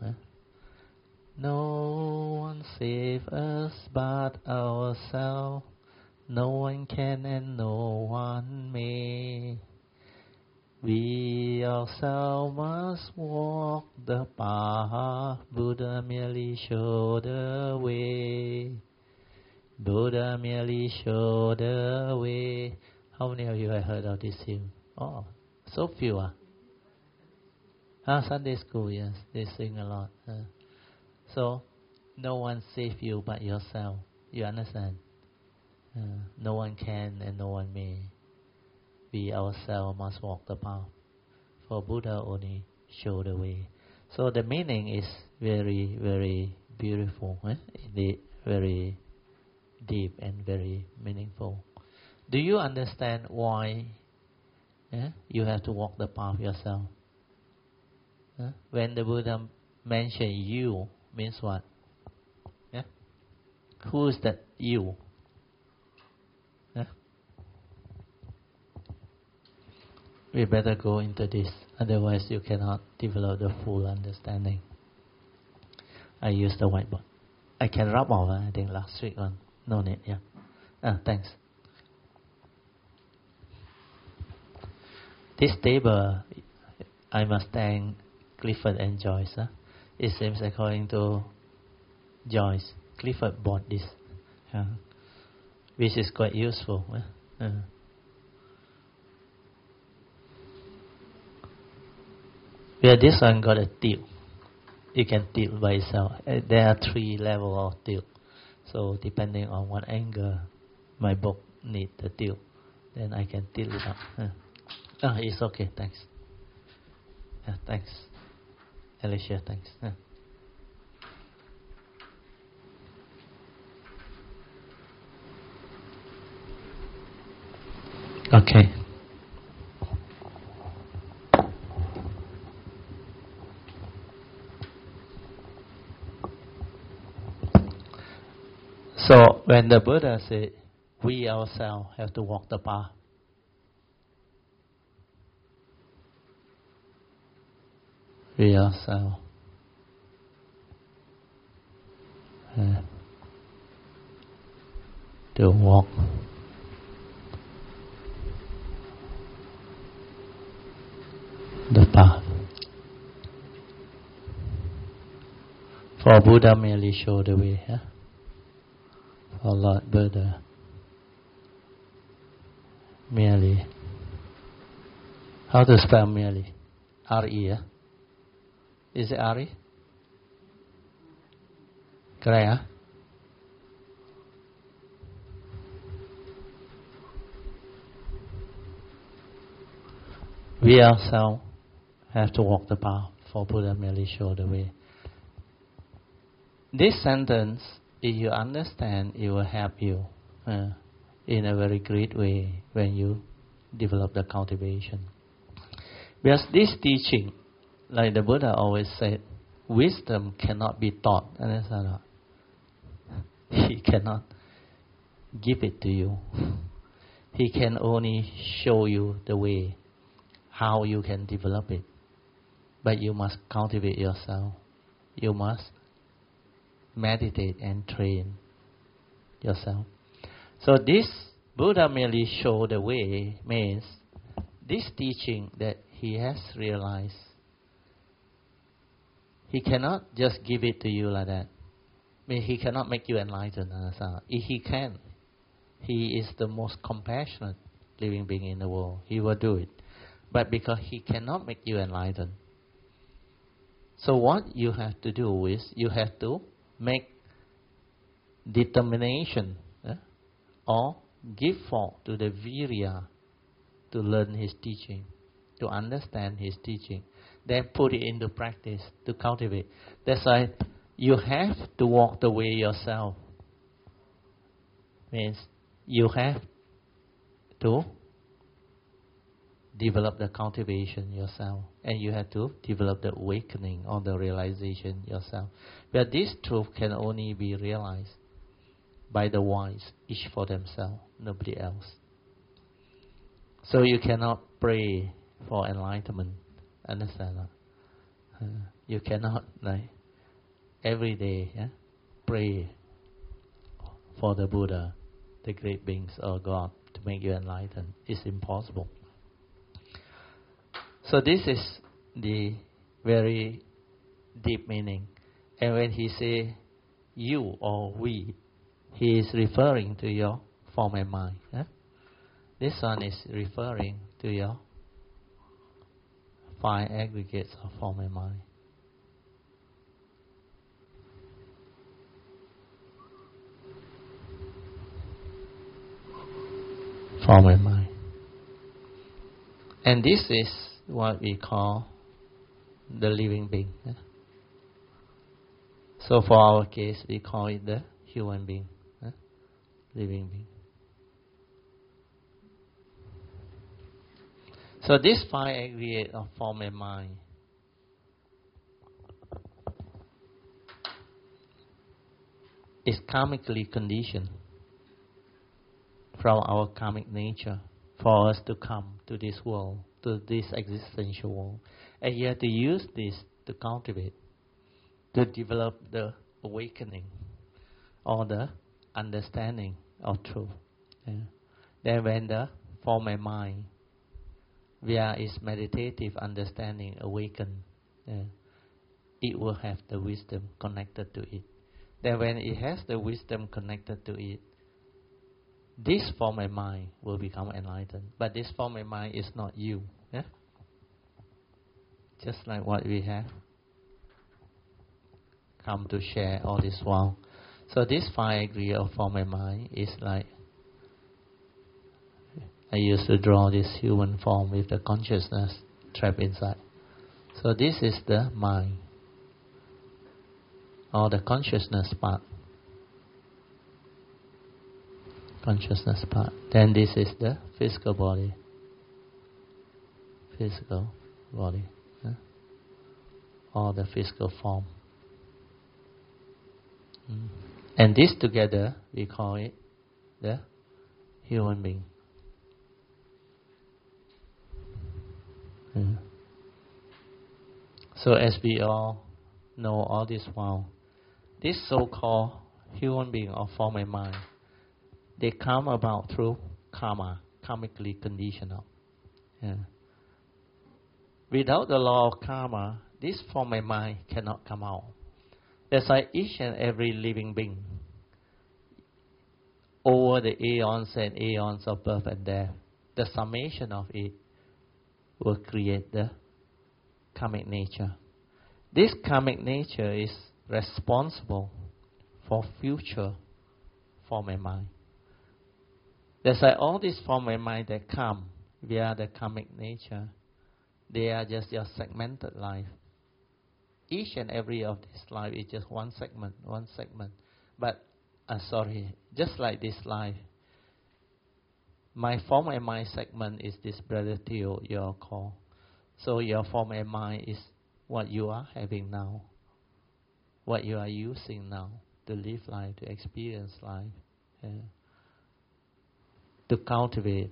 No one save us but ourselves. No one can and no one may. We ourselves must walk the path. Buddha merely showed the way. Buddha merely showed the way. How many of you have heard of this hymn? Oh, so few. Sunday school, yes, they sing a lot. So, no one save you but yourself. You understand? No one can and no one may. We ourselves must walk the path, for Buddha only showed the way. So the meaning is very, very beautiful, indeed, very deep and very meaningful. Do you understand why you have to walk the path yourself? When the Buddha mentioned you, means what? Who is that you? we better go into this. Otherwise, you cannot develop the full understanding. I use the whiteboard. I can rub over, I think, last week on. No need, yeah. Thanks. This table, I must thank Clifford and Joyce. It seems according to Joyce, Clifford bought this, which is quite useful. Where this one got a tilt. You can tilt by itself. There are 3 levels of tilt. So depending on what angle my book need the tilt, then I can tilt it up. It's okay, thanks. Thanks. Alicia, thanks. Okay. So when the Buddha said, we ourselves have to walk the path, we ourselves have to walk the path. For Buddha merely show the way. For Lord Buddha merely. How to spell merely? R-E, Is it R-E? Correct, We ourselves have to walk the path, for Buddha merely show the way. This sentence, if you understand, it will help you in a very great way when you develop the cultivation. Because this teaching, like the Buddha always said, wisdom cannot be taught. Understand? He cannot give it to you. He can only show you the way, how you can develop it. But you must cultivate yourself. You must meditate and train yourself. So this Buddha merely show the way means this teaching that he has realized, he cannot just give it to you like that. I mean, he cannot make you enlightened. If he can, he is the most compassionate living being in the world. He will do it. But because he cannot make you enlightened, so what you have to do is you have to make determination or give forth to the virya to learn his teaching, to understand his teaching, then put it into practice to cultivate. That's why you have to walk the way yourself. Means you have to develop the cultivation yourself, and you have to develop the awakening or the realization yourself. But this truth can only be realized by the wise, each for themselves, nobody else. So you cannot pray for enlightenment. Understand? You cannot every day pray for the Buddha, the great beings or God to make you enlightened. It's impossible. So this is the very deep meaning. And when he say you or we, he is referring to your form and mind. This one is referring to your 5 aggregates of form and mind. Form and mind. And this is what we call the living being. So for our case, we call it the human being, living being. So this 5 aggregate of form and mind is karmically conditioned from our karmic nature for us to come to this world to this existential world. And you have to use this to cultivate, to develop the awakening or the understanding of truth. Yeah. Then when the form and mind, via its meditative understanding awaken, it will have the wisdom connected to it. Then when it has the wisdom connected to it, this form and mind will become enlightened. But this form and mind is not you. Yeah? Just like what we have come to share all this while. So this 5 degree of form and mind is like, I used to draw this human form with the consciousness trapped inside. So this is the mind, or the consciousness part. Consciousness part. Then this is the physical body. Physical body. Or the physical form. And this together, we call it the human being. So as we all know all this while, this so-called human being or form and mind, they come about through karma, karmically conditional. Without the law of karma, this form and mind cannot come out. That's why each and every living being, over the aeons and aeons of birth and death, the summation of it will create the karmic nature. This karmic nature is responsible for future form and mind. That's why all these form and mind that come via the karmic nature, they are just your segmented life. Each and every of this life is just one segment. But, just like this life, my form and mind segment is this brother Theo, your call. So your form and mind is what you are having now, what you are using now to live life, to experience life, to cultivate,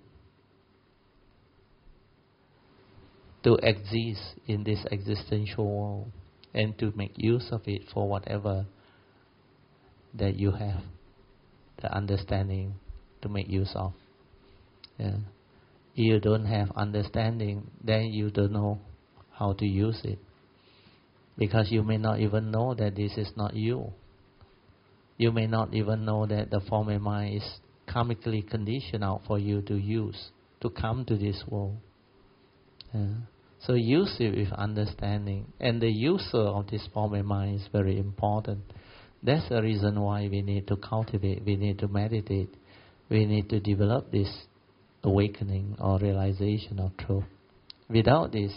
to exist in this existential world, and to make use of it for whatever that you have, the understanding to make use of. If you don't have understanding, then you don't know how to use it. Because you may not even know that this is not you. You may not even know that the form and mind is karmically conditioned out for you to use, to come to this world. So use it with understanding. And the user of this form and mind is very important. That's the reason why we need to cultivate, we need to meditate, we need to develop this awakening or realization of truth. Without this,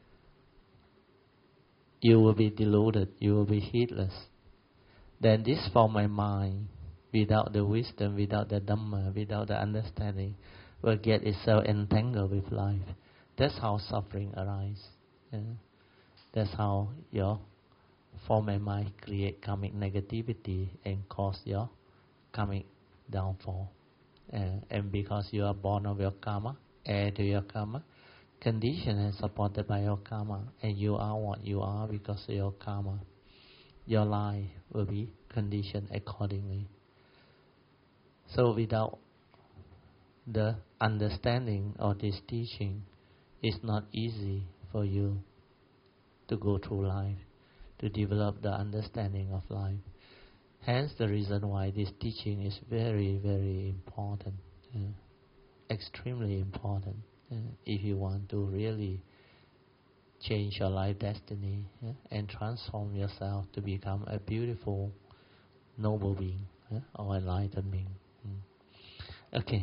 you will be deluded, you will be heedless. Then this form and mind, without the wisdom, without the Dhamma, without the understanding, will get itself entangled with life. That's how suffering arises. That's how your form and mind create karmic negativity and cause your karmic downfall. And because you are born of your karma, heir to your karma, conditioned and supported by your karma, and you are what you are because of your karma, your life will be conditioned accordingly. So without the understanding of this teaching, it's not easy for you to go through life, to develop the understanding of life. Hence the reason why this teaching is very, very important, extremely important, if you want to really change your life destiny and transform yourself to become a beautiful, noble being or enlightened being. Okay.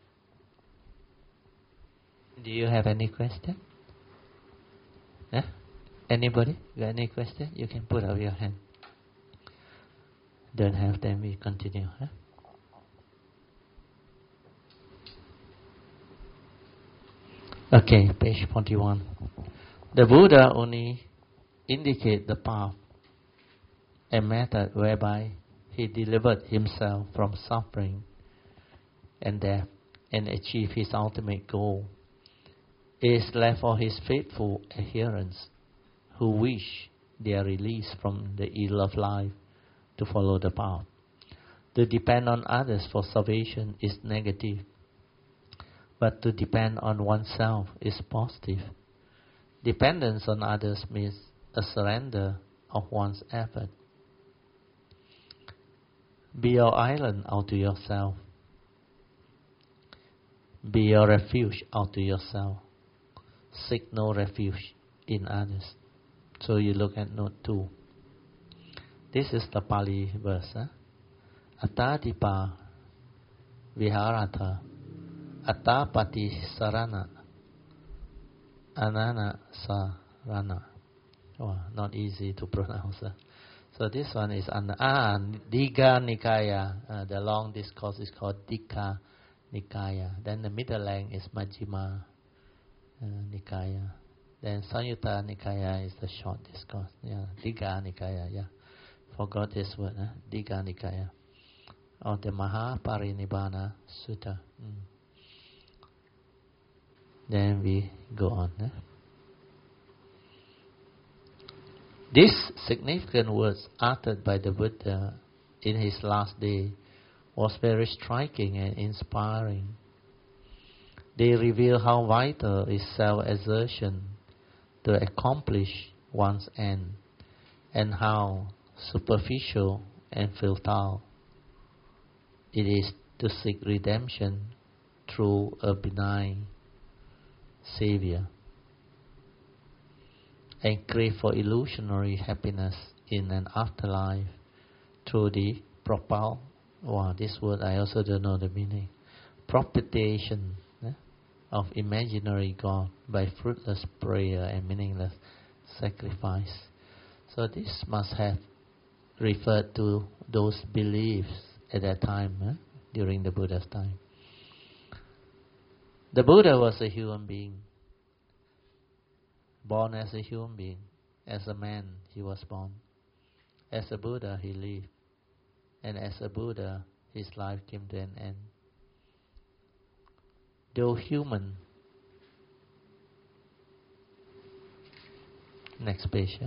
Do you have any question? Anybody? Got any question? You can put up your hand. Don't have, then we continue. Okay, page 41. The Buddha only indicate the path and method whereby he delivered himself from suffering and death and achieved his ultimate goal. It is left for his faithful adherents who wish their release from the ill of life to follow the path. To depend on others for salvation is negative, but to depend on oneself is positive. Dependence on others means a surrender of one's effort. Be your island unto yourself. Be your refuge unto yourself. Seek no refuge in others. So you look at note 2. This is the Pali verse. Atadipa viharata atapati sarana anana sarana. Oh, not easy to pronounce. So this one is Digha Nikaya. The long discourse is called Digha Nikaya. Then the middle length is Majjhima Nikaya. Then Samyutta Nikaya is the short discourse. Yeah, Digha Nikaya. Yeah, forgot this word. Digha Nikaya. Or the Mahaparinibbana Sutta. Then we go on. These significant words uttered by the Buddha in his last day was very striking and inspiring. They reveal how vital is self-exertion to accomplish one's end, and how superficial and futile it is to seek redemption through a benign Savior, and crave for illusionary happiness in an afterlife through the this word I also don't know the meaning, propitiation of imaginary God by fruitless prayer and meaningless sacrifice. So this must have referred to those beliefs at that time, during the Buddha's time. The Buddha was a human being, born as a human being. As a man, he was born. As a Buddha, he lived. And as a Buddha, his life came to an end. Though human, next page,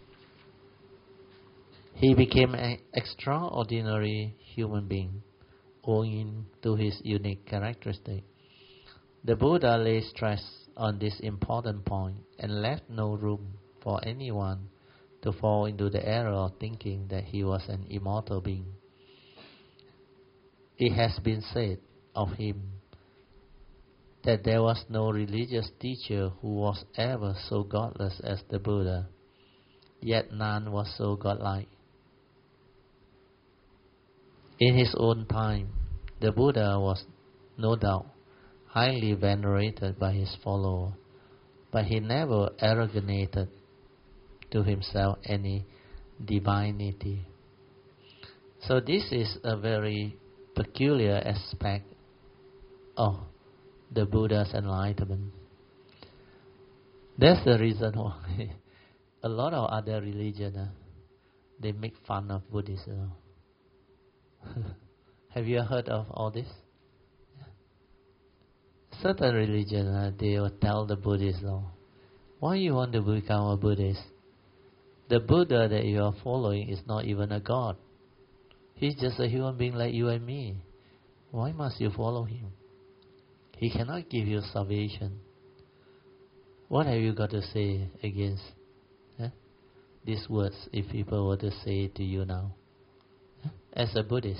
he became an extraordinary human being, owing to his unique characteristic. The Buddha laid stress on this important point and left no room for anyone to fall into the error of thinking that he was an immortal being. It has been said of him that there was no religious teacher who was ever so godless as the Buddha, yet none was so godlike. In his own time, the Buddha was no doubt highly venerated by his followers, but he never arrogated to himself any divinity. So this is a very peculiar aspect of the Buddha's enlightenment. That's the reason why a lot of other religions, they make fun of Buddhism. Have you heard of all this? Certain religions, they will tell the Buddhists, why you want to become a Buddhist? The Buddha that you are following is not even a god. He's just a human being like you and me. Why must you follow him? He cannot give you salvation. What have you got to say against these words if people were to say it to you now? As a Buddhist,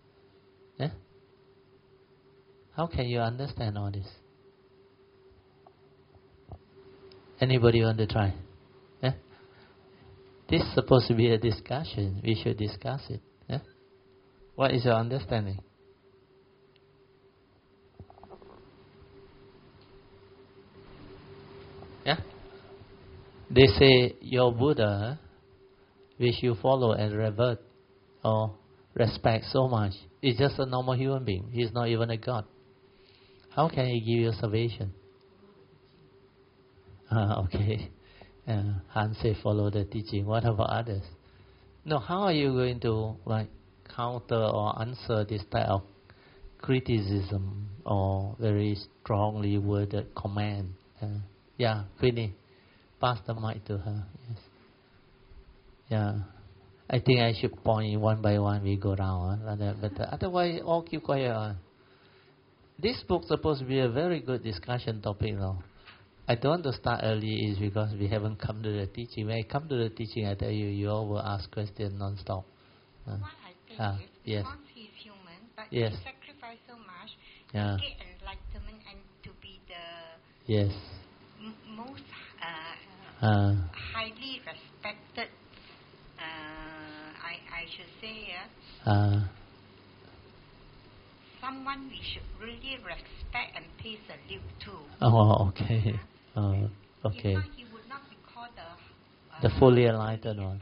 how can you understand all this? Anybody want to try? This is supposed to be a discussion. We should discuss it. What is your understanding? They say your Buddha, which you follow and revert or respect so much, is just a normal human being. He's not even a god. How can he give you salvation? Okay. Hans say follow the teaching. What about others? No, how are you going to counter or answer this type of criticism or very strongly worded command Yeah, Queenie, pass the mic to her. Yes. Yeah. I think I should point one by one. We go round, but otherwise all keep quiet. This book supposed to be a very good discussion topic, though. I don't want to start early is because we haven't come to the teaching. When I come to the teaching, I tell you, you all will ask questions non-stop. What I think is yes. because he's human, but Yes. he sacrificed so much Yeah. to get enlightenment and to be the Yes. most highly respected. I should say, someone we should really respect and pay salute to. Oh, okay. Okay. If not, he would not be called the fully enlightened one.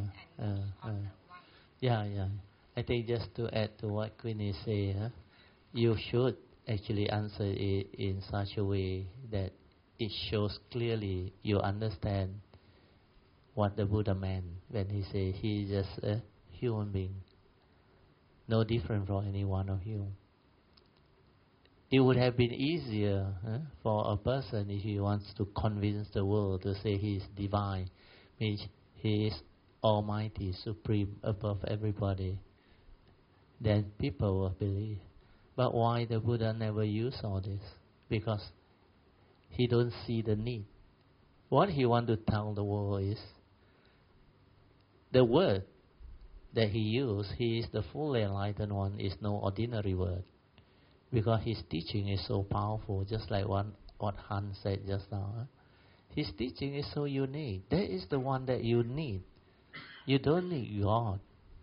Yeah. I think just to add to what Queenie said, you should actually answer it in such a way that it shows clearly you understand what the Buddha meant when he said he is just a human being, no different from any one of you. It would have been easier for a person if he wants to convince the world to say he is divine, means he is almighty, supreme, above everybody. Then people will believe. But why the Buddha never used all this? Because he don't see the need. What he want to tell the world is the word that he used, he is the fully enlightened one, is no ordinary word. Because his teaching is so powerful, just like what Han said just now. His teaching is so unique. That is the one that you need. You don't need God.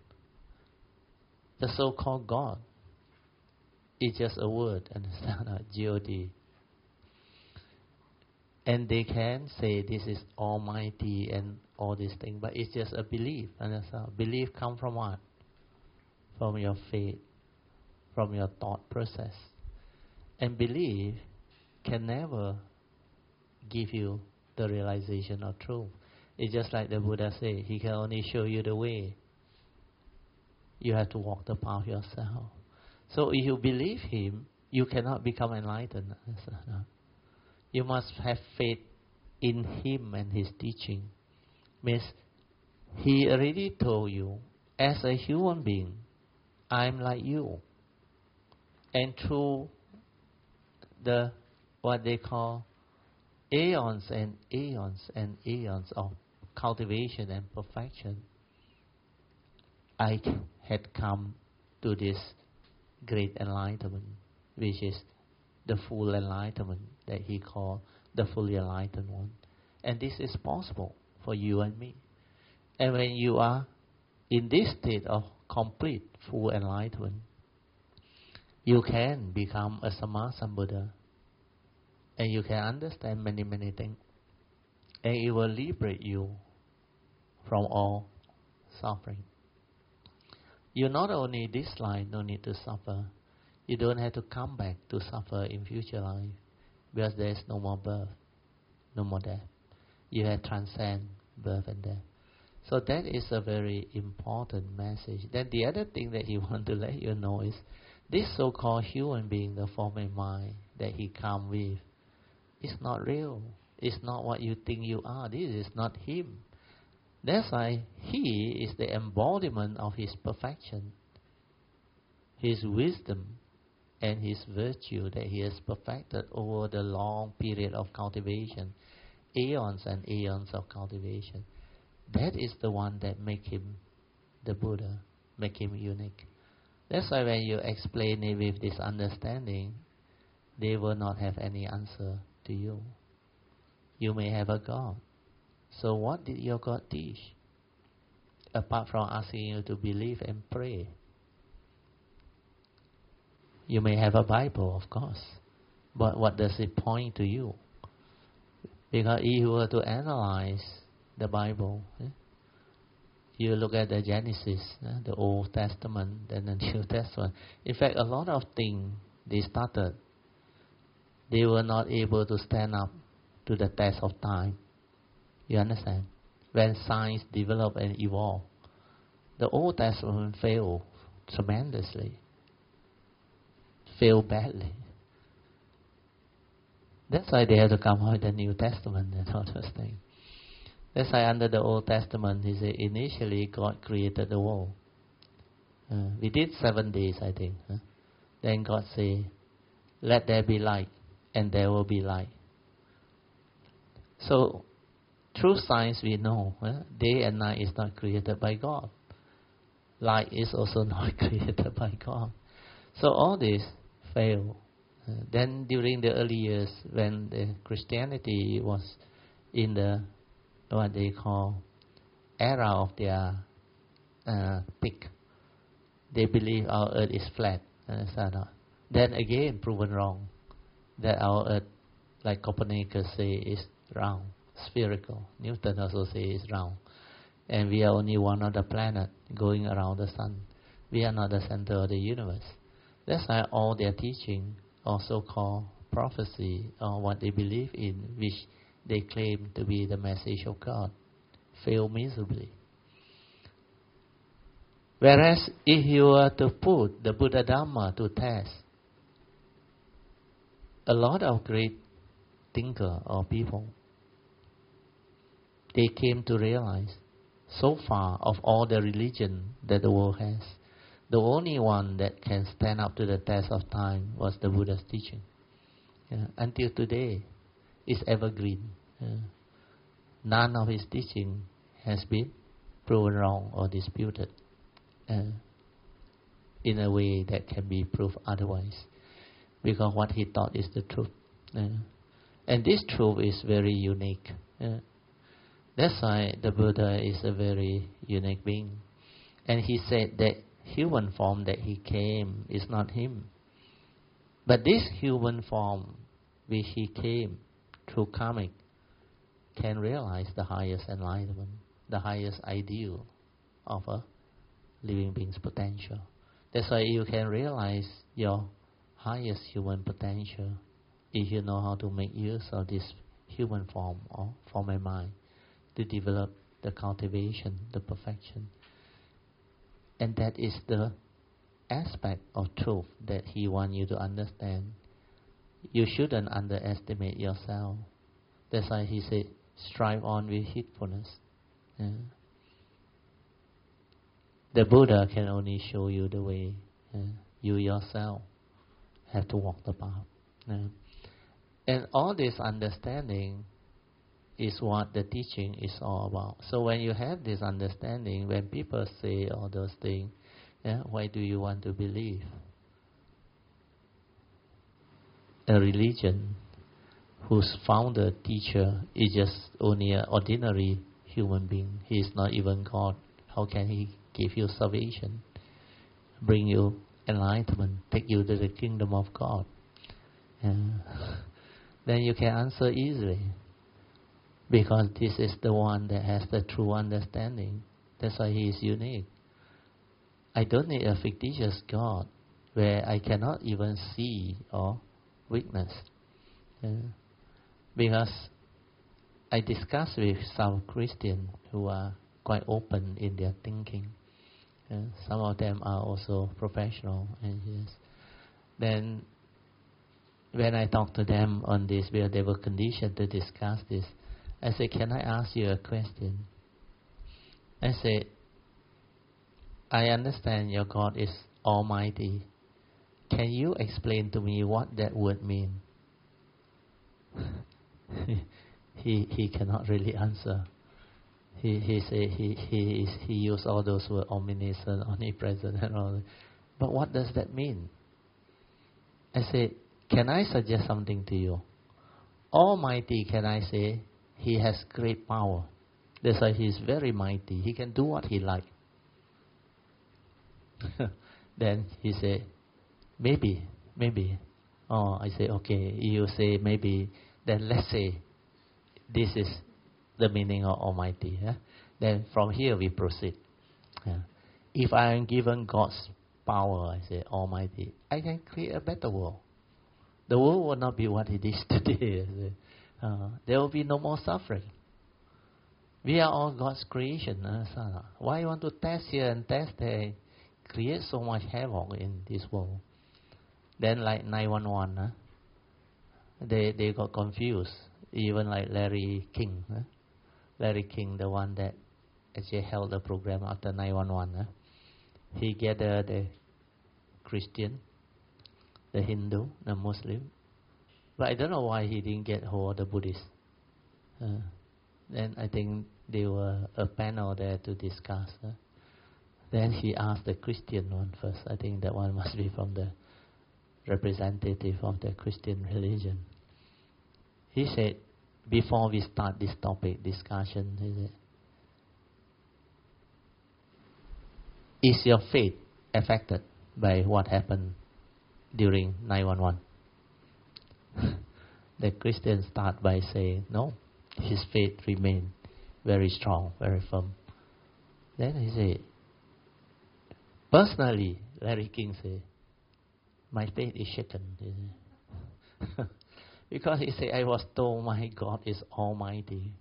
The so-called God is just a word, understand? G-O-D. And they can say this is almighty and all these things, but it's just a belief, understand? Belief comes from what? From your faith, from your thought process. And belief can never give you the realization of truth. It's just like the Buddha said, he can only show you the way. You have to walk the path yourself. So if you believe him, you cannot become enlightened. You must have faith in him and his teaching. Means he already told you, as a human being, I'm like you. And through the what they call aeons and aeons and aeons of cultivation and perfection, I had come to this great enlightenment, which is the full enlightenment that he called the fully enlightened one. And this is possible for you and me. And when you are in this state of complete full enlightenment, you can become a Sammasambuddha. And you can understand many, many things. And it will liberate you from all suffering. You not only this life no need to suffer, you don't have to come back to suffer in future life, because there is no more birth, no more death. You have transcend birth and death. So that is a very important message. Then the other thing that he wants to let you know is, this so-called human being, the form and mind that he come with, is not real. It's not what you think you are. This is not him. That's why he is the embodiment of his perfection, his wisdom, and his virtue that he has perfected over the long period of cultivation, aeons and aeons of cultivation. That is the one that make him the Buddha, make him unique. That's why when you explain it with this understanding, they will not have any answer to you. You may have a God. So what did your God teach? Apart from asking you to believe and pray. You may have a Bible, of course. But what does it point to you? Because if you were to analyze the Bible, you look at the Genesis, the Old Testament, and the New Testament. In fact, a lot of things they started, they were not able to stand up to the test of time. You understand? When science developed and evolved, the Old Testament failed tremendously, failed badly. That's why they have to come out with the New Testament and all those things. That's why under the Old Testament, he said, initially God created the world. We did 7 days, I think. Then God said, let there be light, and there will be light. So, through science we know, day and night is not created by God. Light is also not created by God. So all this failed. Then during the early years, when the Christianity was in the, what they call, era of their peak, they believe our earth is flat. Then again proven wrong, that our earth, like Copernicus say, is round, spherical. Newton also say is round. And we are only one other planet going around the sun. We are not the center of the universe. That's why all their teaching, also called prophecy, or what they believe in, which they claim to be the message of God, fail miserably. Whereas if you were to put the Buddha Dhamma to test, a lot of great thinkers or people, they came to realize, so far of all the religion that the world has, the only one that can stand up to the test of time was the Buddha's teaching. Until today, it's evergreen. None of his teaching has been proven wrong or disputed in a way that can be proved otherwise, because what he taught is the truth. And this truth is very unique. That's why the Buddha is a very unique being. And he said that human form that he came is not him. But this human form which he came through karmic can realize the highest enlightenment, the highest ideal of a living being's potential. That's why you can realize your highest human potential if you know how to make use of this human form or form and mind to develop the cultivation, the perfection. And that is the aspect of truth that he wants you to understand. You shouldn't underestimate yourself. That's why he said, strive on with heedfulness. The Buddha can only show you the way. You yourself have to walk the path. And all this understanding is what the teaching is all about. So when you have this understanding, when people say all those things, why do you want to believe a religion whose founder, teacher is just only an ordinary human being? He is not even God. How can he give you salvation, bring you enlightenment, take you to the kingdom of God? Then you can answer easily, because this is the one that has the true understanding. That's why he is unique. I don't need a fictitious God where I cannot even see or witness. Because I discuss with some Christians who are quite open in their thinking. Some of them are also professional engineers. Then when I talk to them on this, where they were conditioned to discuss this, I said, can I ask you a question? I said, I understand your God is almighty. Can you explain to me what that word means? he cannot really answer. He said he used all those words, omniscient, omnipresent, and all that. But what does that mean? I said, can I suggest something to you? Almighty, can I say? He has great power. That's why he is very mighty. He can do what he likes. Then he said, maybe. Oh, I say, okay, you say maybe, then let's say this is the meaning of Almighty. Then from here we proceed. If I am given God's power, I say, Almighty, I can create a better world. The world will not be what it is today. There will be no more suffering. We are all God's creation. Why you want to test here and test there? Create so much havoc in this world. Then like 911. they got confused. Even like Larry King. Larry King, the one that actually held the program after 911. He gathered the Christian, the Hindu, the Muslim. But I don't know why he didn't get hold of the Buddhist. Then I think there were a panel there to discuss. Then he asked the Christian one first. I think that one must be from the representative of the Christian religion. He said, before we start this topic discussion, he said, is your faith affected by what happened during 911? The Christian start by saying, no, his faith remained very strong, very firm. Then he said, personally, Larry King said, my faith is shaken. Because he said, I was told my God is almighty.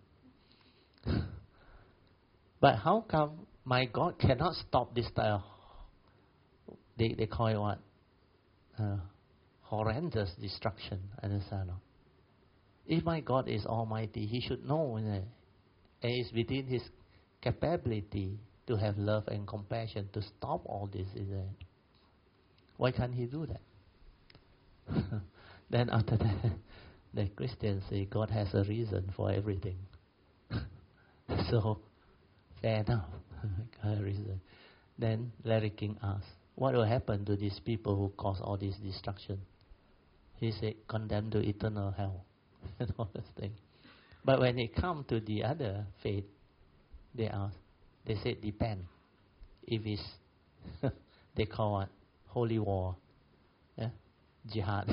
But how come my God cannot stop this style? They call it what? Horrendous destruction. Understand? If my God is almighty, He should know, and it's within His capability to have love and compassion to stop all this. Why can't He do that? Then after that, the Christians say God has a reason for everything. So, fair enough. God has a reason. Then Larry King asked, what will happen to these people who cause all this destruction? He said, condemned to eternal hell. And all this thing. But when it comes to the other faith, they said, depend. If it's, they call it holy war, jihad.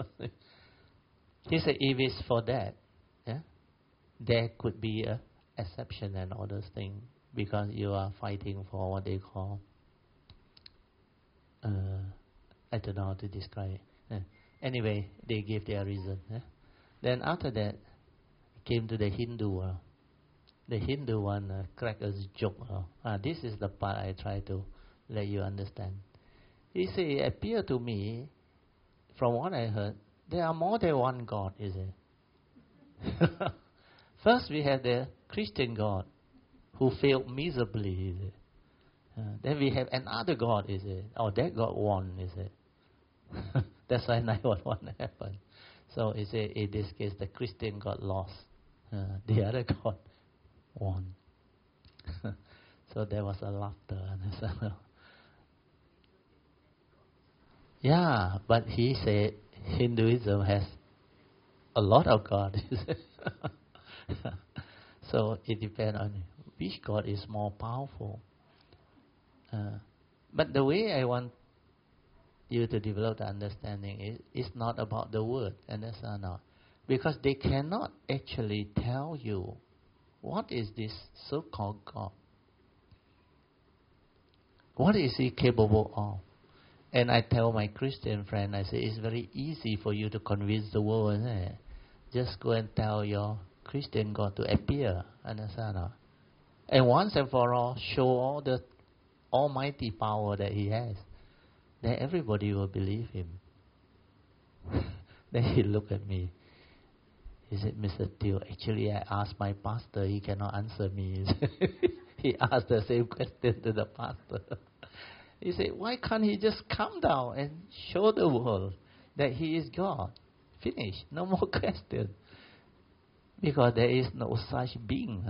He said, if it's for that, there could be a exception and all those things, because you are fighting for what they call, I don't know how to describe it. Anyway, they gave their reason. Then after that, came to the Hindu one. The Hindu one cracked a joke. This is the part I try to let you understand. He said, it appeared to me, from what I heard, there are more than one God, is it? First we have the Christian God, who failed miserably, is it? Then we have another God, is it? Oh, that God won, is it? That's why 911 happened. So he said, in this case, the Christian God lost. The other God won. So there was a laughter. Yeah, but he said Hinduism has a lot of gods. So it depends on which God is more powerful. But the way I want you to develop the understanding is not about the word, understand not? Because they cannot actually tell you what is this so-called God. What is He capable of? And I tell my Christian friend, I say, it's very easy for you to convince the world, isn't it? Just go and tell your Christian God to appear, understand not? And once and for all, show all the almighty power that He has. Then everybody will believe Him. Then he looked at me. He said, Mr. Teo, actually I asked my pastor, he cannot answer me. He asked the same question to the pastor. He said, why can't he just come down and show the world that he is God? Finish. No more question. Because there is no such being.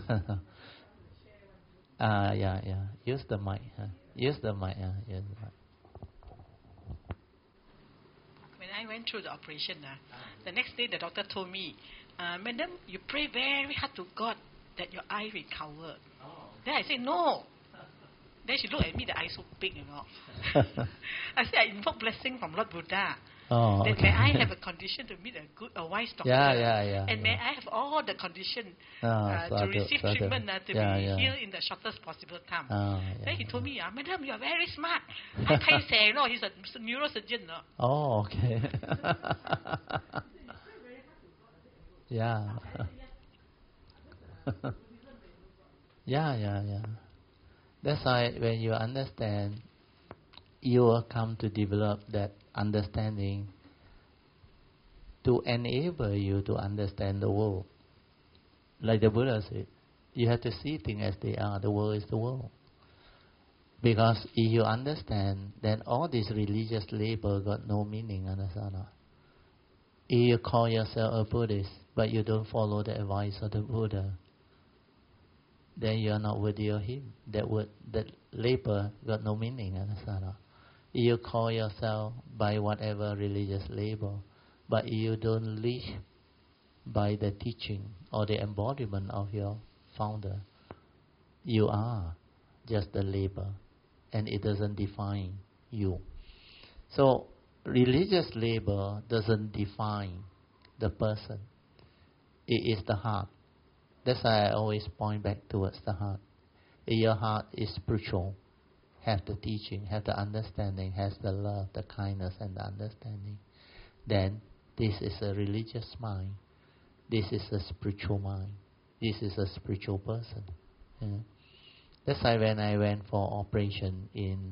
Yeah. Use the mic. Use the mic. Use the mic. When I went through the operation, the next day the doctor told me, Madam, you pray very hard to God that your eye recover. Then I said, no. Then she looked at me, the eye so big, I said, I invoke blessing from Lord Buddha. That may I have a condition to meet a wise doctor. And may I have all the condition to receive treatment to be healed in the shortest possible time. Then he told me, Madam, you are very smart. He's a neurosurgeon. Oh, okay. Yeah. Yeah. That's why when you understand, you will come to develop that understanding to enable you to understand the world. Like the Buddha said, you have to see things as they are. The world is the world. Because if you understand, then all this religious labor got no meaning, understand? If you call yourself a Buddhist, but you don't follow the advice of the Buddha, then you are not worthy of him. That labor got no meaning, understand? If you call yourself by whatever religious label, but you don't live by the teaching or the embodiment of your founder, you are just the labor, and it doesn't define you. So religious labor doesn't define the person. It is the heart. That's why I always point back towards the heart. If your heart is spiritual, have the teaching, have the understanding, has the love, the kindness and the understanding, then this is a religious mind. This is a spiritual mind. This is a spiritual person. Yeah. That's why when I went for operation in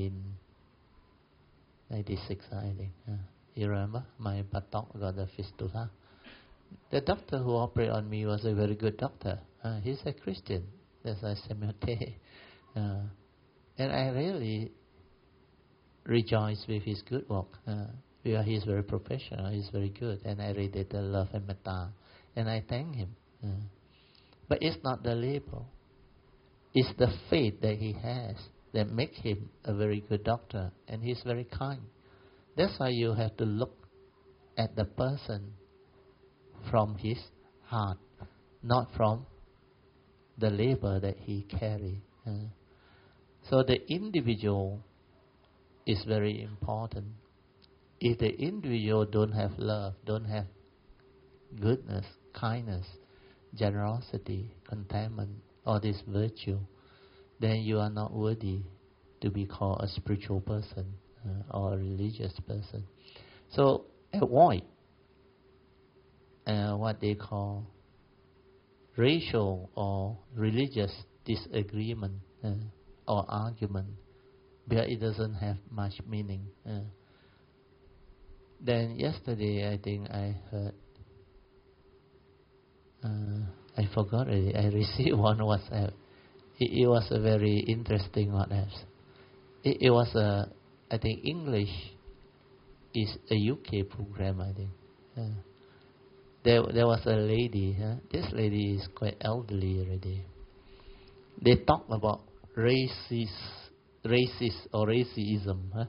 1996, I think. You remember? My buttock got a fistula. The doctor who operated on me was a very good doctor. He's a Christian. That's why Samuel Tay. And I really rejoice with his good work. Because he's very professional, he's very good. And I radiate the love and metta. And I thank him. But it's not the label. It's the faith that he has that makes him a very good doctor. And he's very kind. That's why you have to look at the person from his heart, not from the labor that he carries. So the individual is very important. If the individual don't have love, don't have goodness, kindness, generosity, contentment, all this virtue, then you are not worthy to be called a spiritual person or a religious person. So avoid what they call racial or religious disagreement or argument, because it doesn't have much meaning. Then yesterday, I think I heard, I forgot already, I received one WhatsApp. It was a very interesting WhatsApp. It was I think English is a UK program, I think. There was a lady, this lady is quite elderly already. They talk about racist or racism.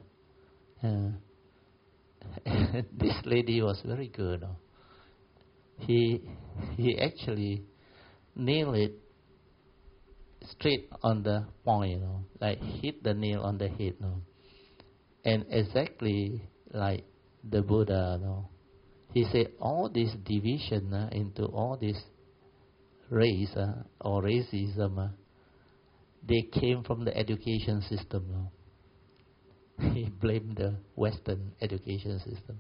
This lady was very good. He actually nailed it straight on the point, like hit the nail on the head, and exactly like the Buddha. He said all this division into all this race or racism, they came from the education system. He blamed the Western education system.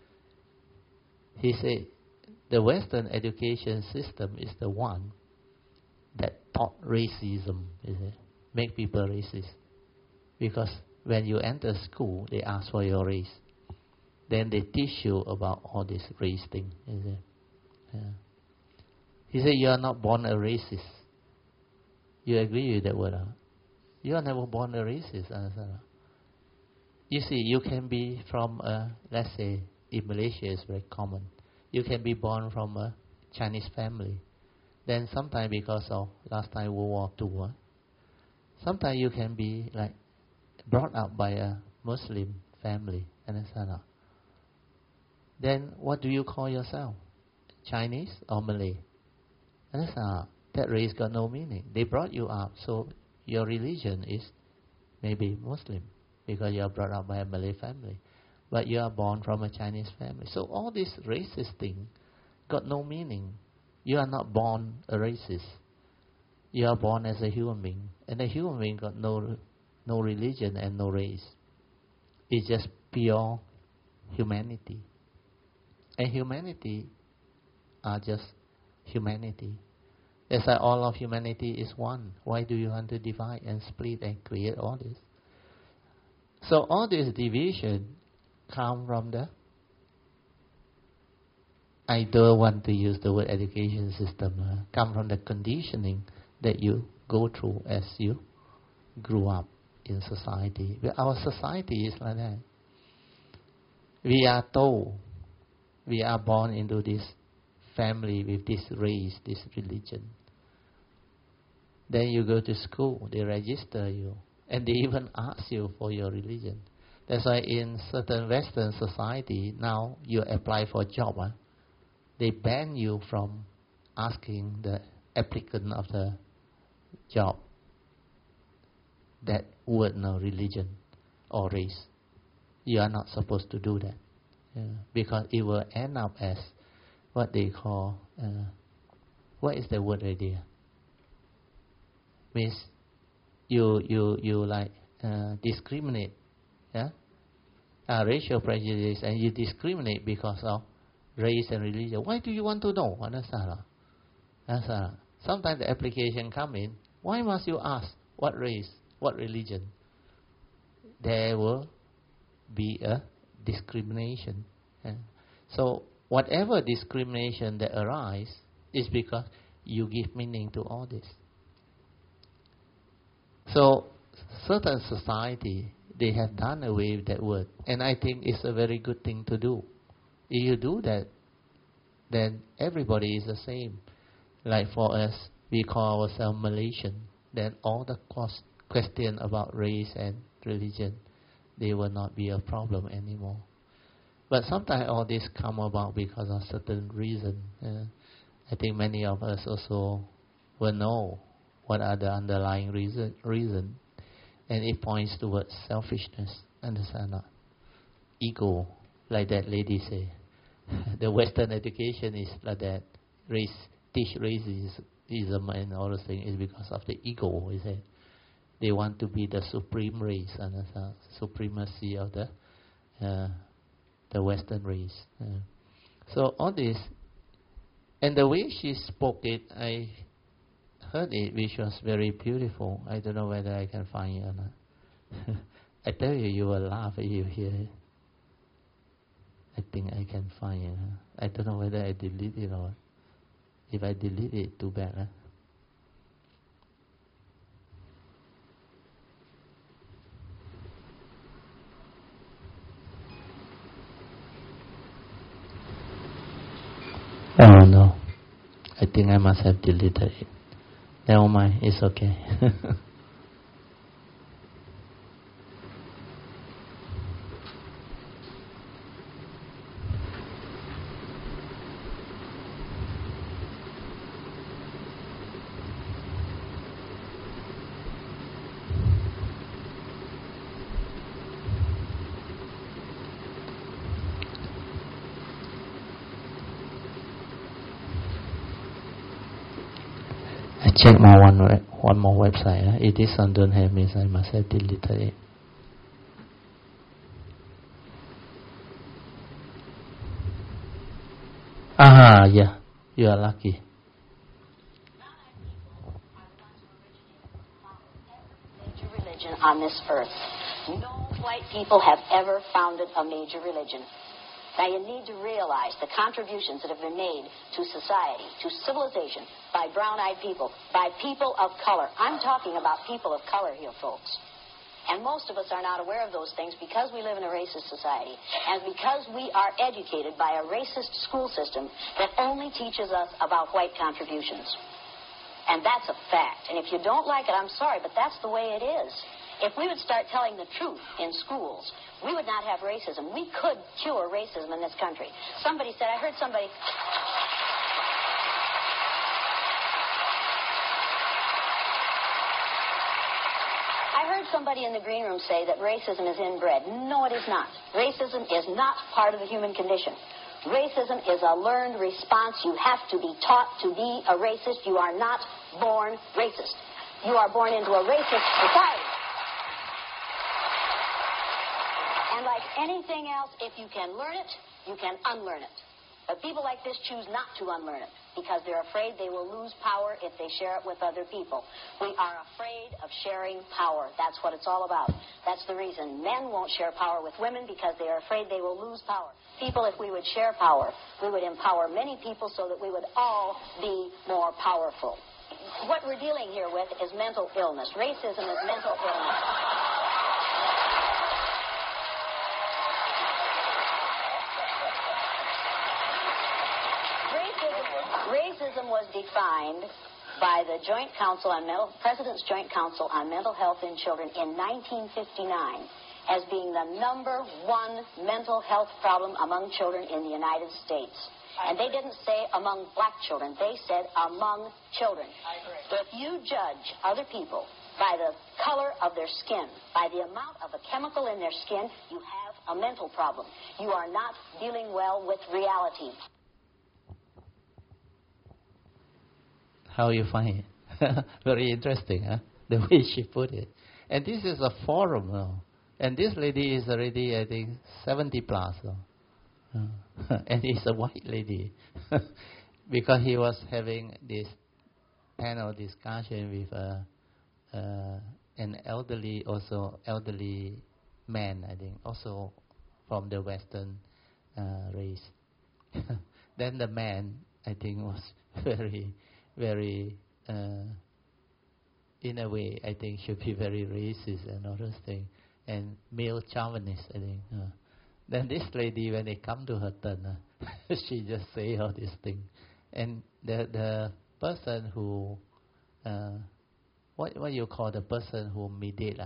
He said the Western education system is the one that taught racism, make people racist. Because when you enter school, they ask for your race. Then they teach you about all this race thing. He said you are not born a racist. You agree with that word? You are never born a racist. You see, you can be from let's say, in Malaysia it's very common. You can be born from a Chinese family. Then sometimes because of last time World War II, sometimes you can be like brought up by a Muslim family. Then what do you call yourself? Chinese or Malay? That race got no meaning. They brought you up, so your religion is maybe Muslim because you are brought up by a Malay family, but you are born from a Chinese family. So all this racist thing got no meaning. You are not born a racist. You are born as a human being, and a human being got no religion and no race. It's just pure humanity. And humanity are just humanity. That's why all of humanity is one. Why do you want to divide and split and create all this? So all this division come from the I don't want to use the word education system, come from the conditioning that you go through as you grew up in society. Our society is like that. We are told, we are born into this family with this race, this religion. Then you go to school, they register you, and they even ask you for your religion. That's why in certain Western society, now you apply for a job, they ban you from asking the applicant of the job that word, no, religion or race. You are not supposed to do that, because it will end up as what they call, what is the word idea? Means you like discriminate, racial prejudice, and you discriminate because of race and religion. Why do you want to know? Sometimes the application come in. Why must you ask what race, what religion? There will be a discrimination. So whatever discrimination that arises is because you give meaning to all this. So certain society, they have done away with that word, and I think it's a very good thing to do. If you do that, then everybody is the same. Like for us, we call ourselves Malaysian. Then all the question about race and religion, they will not be a problem anymore. But sometimes all this come about because of certain reason. I think many of us also will know what are the underlying reason, and it points towards selfishness. Understand that? Ego, like that lady say. The Western education is like that. Teach racism and all those things is because of the ego. We say they want to be the supreme race, understand? Supremacy of the Western race. So all this, and the way she spoke it, I heard it, which was very beautiful. I don't know whether I can find it or not. I tell you, you will laugh if you hear it. I think I can find it. I don't know whether I delete it or if I delete it, too bad. Oh no, I think I must have deleted it. Never mind, it's okay. I check my one more website. If this one don't have, means I must have deleted it. Aha, yeah, you are lucky. Major religion on this earth. No white people have ever founded a major religion. Now you need to realize the contributions that have been made to society, to civilization, by brown-eyed people, by people of color. I'm talking about people of color here, folks. And most of us are not aware of those things because we live in a racist society and because we are educated by a racist school system that only teaches us about white contributions. And that's a fact. And if you don't like it, I'm sorry, but that's the way it is. If we would start telling the truth in schools, we would not have racism. We could cure racism in this country. Somebody said, I heard somebody in the green room say that racism is inbred. No, it is not. Racism is not part of the human condition. Racism is a learned response. You have to be taught to be a racist. You are not born racist. You are born into a racist society. And like anything else, if you can learn it, you can unlearn it. But people like this choose not to unlearn it because they're afraid they will lose power if they share it with other people. We are afraid of sharing power. That's what it's all about. That's the reason men won't share power with women, because they are afraid they will lose power. People, if we would share power, we would empower many people so that we would all be more powerful. What we're dealing here with is mental illness. Racism is mental illness. Racism was defined by the President's Joint Council on Mental Health in Children in 1959 as being the number one mental health problem among children in the United States. And they didn't say among black children. They said among children. If you judge other people by the color of their skin, by the amount of a chemical in their skin, you have a mental problem. You are not dealing well with reality. How you find it? Very interesting, huh? The way she put it. And this is a forum, and this lady is already, I think, 70 plus. And it's a white lady. Because he was having this panel discussion with an elderly man, I think, also from the Western race. Then the man, I think, was very, in a way, I think should be very racist and all those things, and male chauvinist, I think. Then this lady, when it come to her turn, she just say all these things. And the person who, what you call the person who mediates?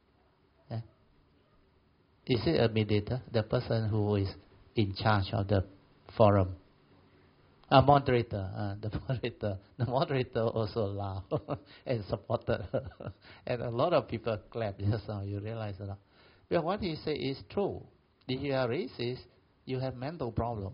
Is it a mediator? The person who is in charge of the forum? A moderator. The moderator also laughed and supported her. And a lot of people clapped just now, you realize that. But what he said is true. If you are racist, you have mental problem.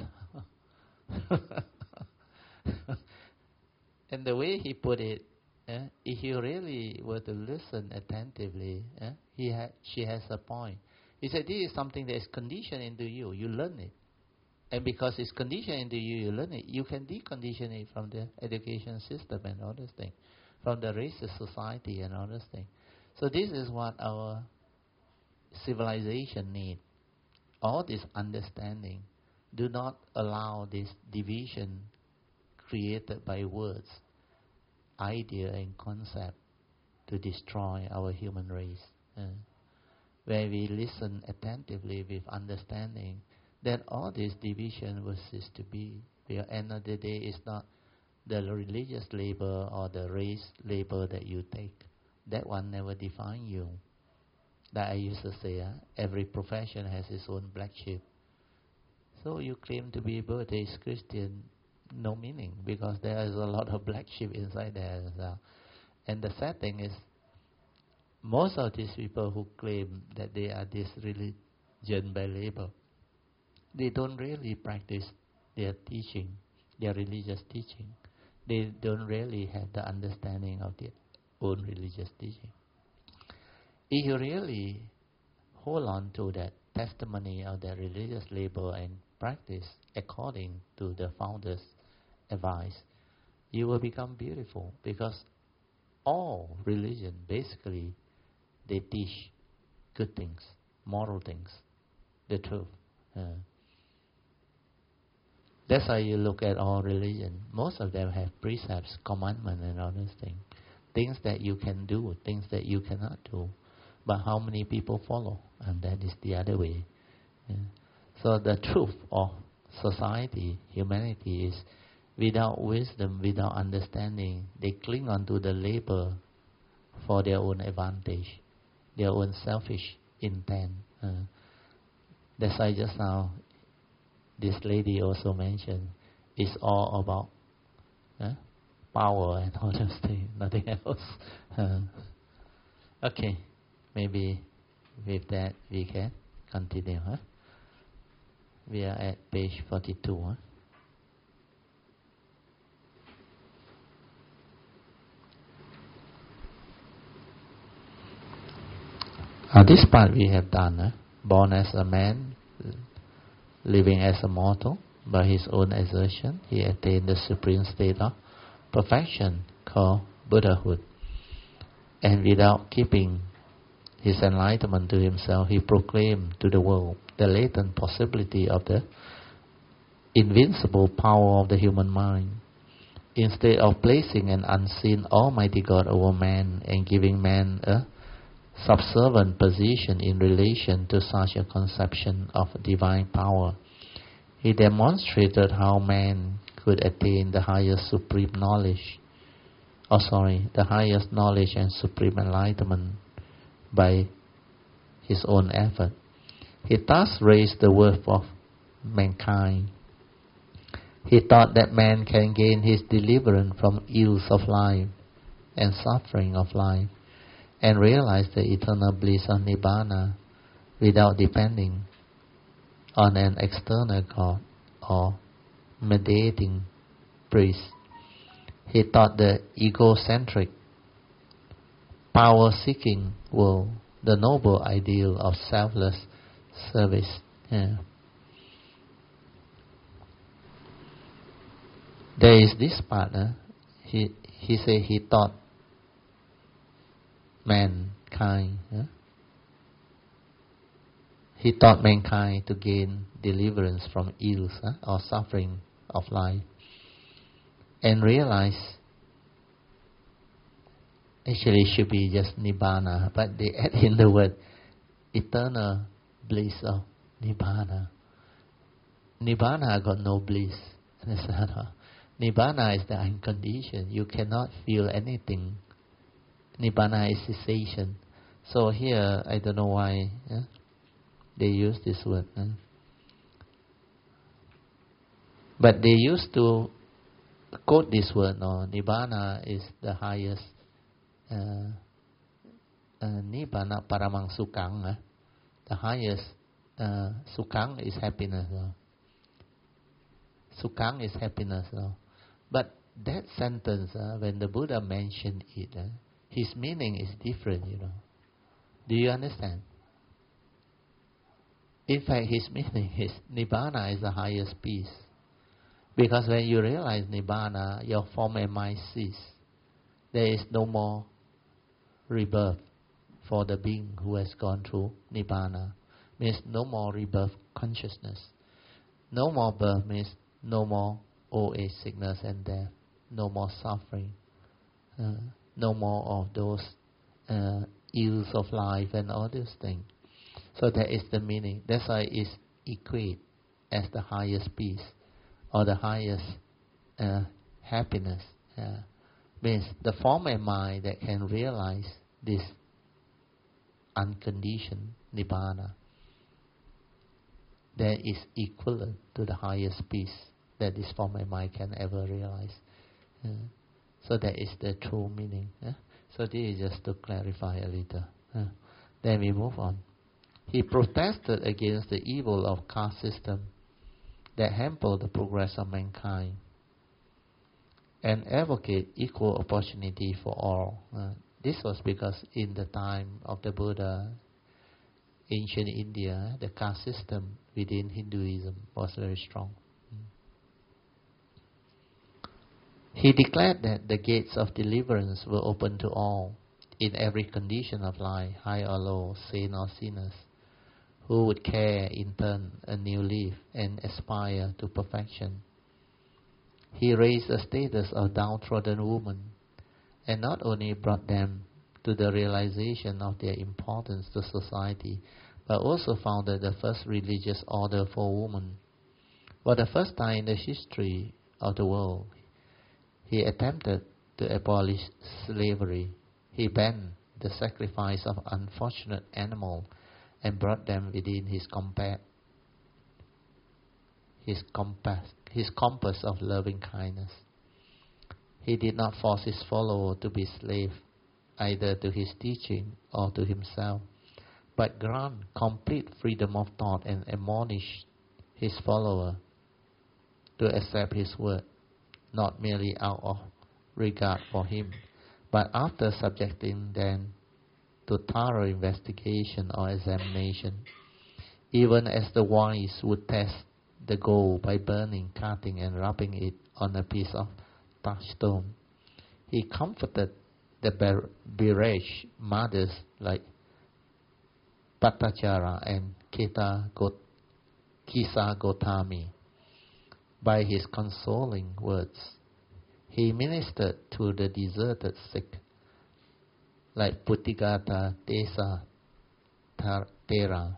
And the way he put it, if you really were to listen attentively, she has a point. He said, this is something that is conditioned into you. You learn it. And because it's conditioned into you, you learn it. You can decondition it from the education system and all those things, from the racist society and all those things. So this is what our civilization needs. All this understanding. Do not allow this division created by words, idea and concept to destroy our human race. Where we listen attentively with understanding, then all this division will cease to be. At the end of the day, it's not the religious label or the race label that you take. That one never define you. That I used to say, every profession has its own black sheep. So you claim to be Buddhist, Christian, no meaning, because there is a lot of black sheep inside there as well. And the sad thing is, most of these people who claim that they are this religion by label, they don't really practice their teaching, their religious teaching. They don't really have the understanding of their own religious teaching. If you really hold on to that testimony of their religious label and practice according to the founder's advice, you will become beautiful, because all religion, basically, they teach good things, moral things, the truth. That's how you look at all religion. Most of them have precepts, commandments, and all those things. Things that you can do, things that you cannot do. But how many people follow? And that is the other way. So the truth of society, humanity, is without wisdom, without understanding, they cling onto the label for their own advantage, their own selfish intent. That's why just now this lady also mentioned, it's all about power and all those things, nothing else. Okay, maybe with that we can continue. We are at page 42. This part we have done. Born as a man, living as a mortal, by his own exertion, he attained the supreme state of perfection called Buddhahood. And without keeping his enlightenment to himself, he proclaimed to the world the latent possibility of the invincible power of the human mind. Instead of placing an unseen Almighty God over man and giving man a subservient position in relation to such a conception of divine power, he demonstrated how man could attain the highest supreme knowledge, the highest knowledge and supreme enlightenment by his own effort. He thus raised the worth of mankind. He taught that man can gain his deliverance from ills of life and suffering of life, and realize the eternal bliss of Nibbana without depending on an external God or mediating priest. He taught the egocentric, power-seeking world the noble ideal of selfless service. Yeah. There is this part. He said he taught mankind. He taught mankind to gain deliverance from ills or suffering of life, and realize actually it should be just Nibbana, but they add in the word eternal bliss of Nibbana. Nibbana got no bliss. Nibbana is the unconditioned. You cannot feel anything. Nibbana is cessation. So here, I don't know why they use this word. But they used to quote this word. No, Nibbana is the highest. Nibbana paramang sukang. The highest sukang is happiness. No? Sukang is happiness. No? But that sentence, when the Buddha mentioned it, his meaning is different, Do you understand? In fact, his meaning is Nibbana is the highest peace. Because when you realize Nibbana, your form and mind cease. There is no more rebirth for the being who has gone through Nibbana. Means no more rebirth consciousness. No more birth means no more old age, sickness and death. No more suffering. No more of those ills of life and all those things. So that is the meaning. That's why it's equate as the highest peace or the highest happiness. Means the form and mind that can realize this unconditioned Nibbana, that is equivalent to the highest peace that this form and mind can ever realize. So that is the true meaning. So this is just to clarify a little. Then we move on. He protested against the evil of caste system that hampered the progress of mankind, and advocate equal opportunity for all. This was because in the time of the Buddha, ancient India, the caste system within Hinduism was very strong. He declared that the gates of deliverance were open to all, in every condition of life, high or low, saint or sinners, who would care in turn a new leaf and aspire to perfection. He raised the status of downtrodden women, and not only brought them to the realization of their importance to society, but also founded the first religious order for women. For the first time in the history of the world, he attempted to abolish slavery. He banned the sacrifice of unfortunate animals and brought them within his compass of loving kindness. He did not force his followers to be slaves either to his teaching or to himself, but grant complete freedom of thought and admonish his followers to accept his word, not merely out of regard for him, but after subjecting them to thorough investigation or examination, even as the wise would test the gold by burning, cutting, and rubbing it on a piece of touchstone. He comforted the Biraj mothers like Patachara and Kisa Gotami by his consoling words. He ministered to the deserted sick like Putigata Tera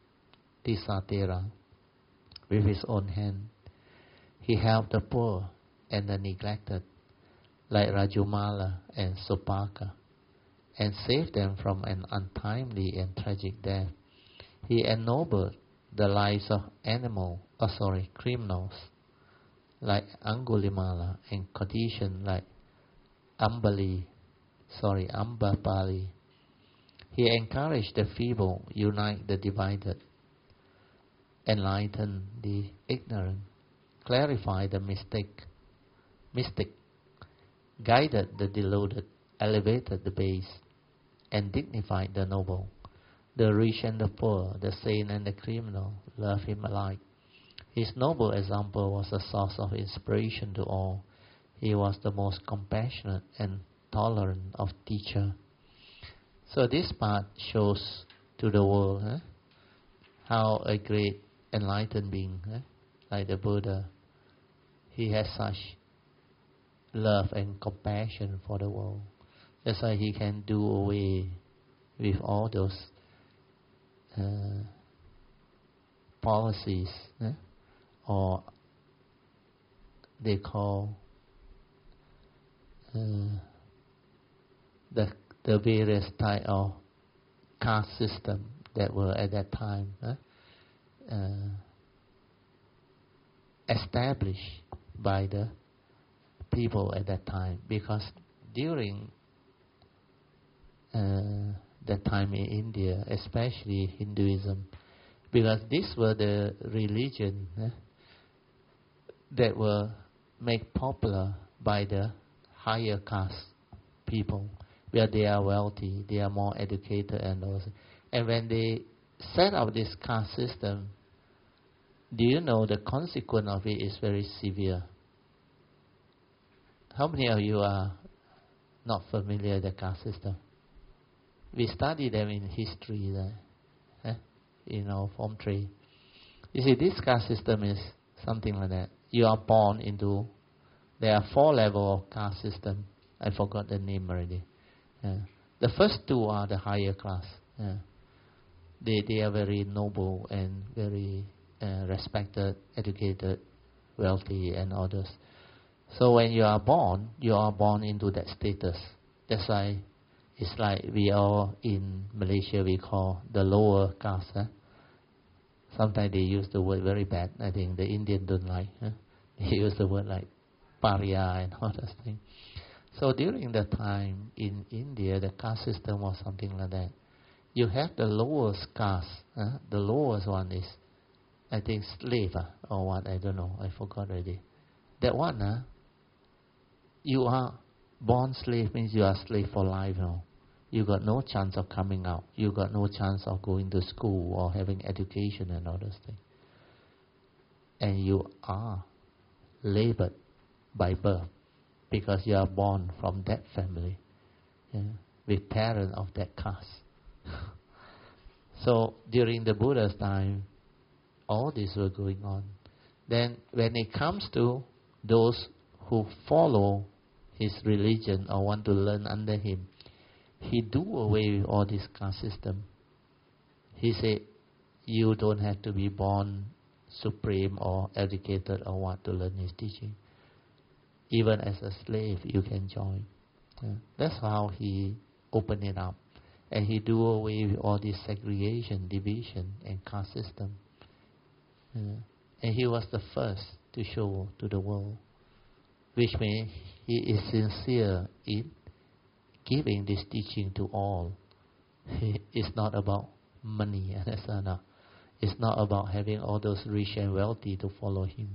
with his own hand. He helped the poor and the neglected like Rajumala and Supaka, and saved them from an untimely and tragic death. He ennobled the lives of criminals like Angulimala, and conditioned like Ambapali. He encouraged the feeble, unite the divided, enlightened the ignorant, clarified the mystic, guided the deluded, elevated the base, and dignified the noble. The rich and the poor, the saint and the criminal, loved him alike. His noble example was a source of inspiration to all. He was the most compassionate and tolerant of teachers. So this part shows to the world how a great enlightened being, like the Buddha, he has such love and compassion for the world. That's why he can do away with all those policies, or they call the various type of caste system that were at that time established by the people at that time, because during that time in India, especially Hinduism, because these were the religion that were made popular by the higher caste people, where they are wealthy, they are more educated, and also. And when they set up this caste system, do you know the consequence of it is very severe? How many of you are not familiar with the caste system? We study them in history, Form 3. You see, this caste system is something like that. You are born into, there are 4 levels of caste system. I forgot the name already. The first 2 are the higher class. They are very noble and very respected, educated, wealthy, and others. So when you are born into that status. That's why it's like we all in Malaysia, we call the lower caste. Sometimes they use the word very bad. I think the Indian don't like. They use the word like pariah and all those things. So during the time in India, the caste system was something like that. You have the lowest caste. The lowest one is, I think, slave or what, I don't know. I forgot already. That one, you are born slave means you are slave for life. You got no chance of coming out. You got no chance of going to school or having education and all those things. And you are labored by birth because you are born from that family, with parents of that caste. So during the Buddha's time, all this were going on. Then when it comes to those who follow his religion or want to learn under him, he do away with all this caste system. He said, you don't have to be born supreme or educated or what to learn his teaching. Even as a slave, you can join. That's how he opened it up. And he do away with all this segregation, division, and caste system. And he was the first to show to the world, which means he is sincere in giving this teaching to all. It's not about money. It's not about having all those rich and wealthy to follow him.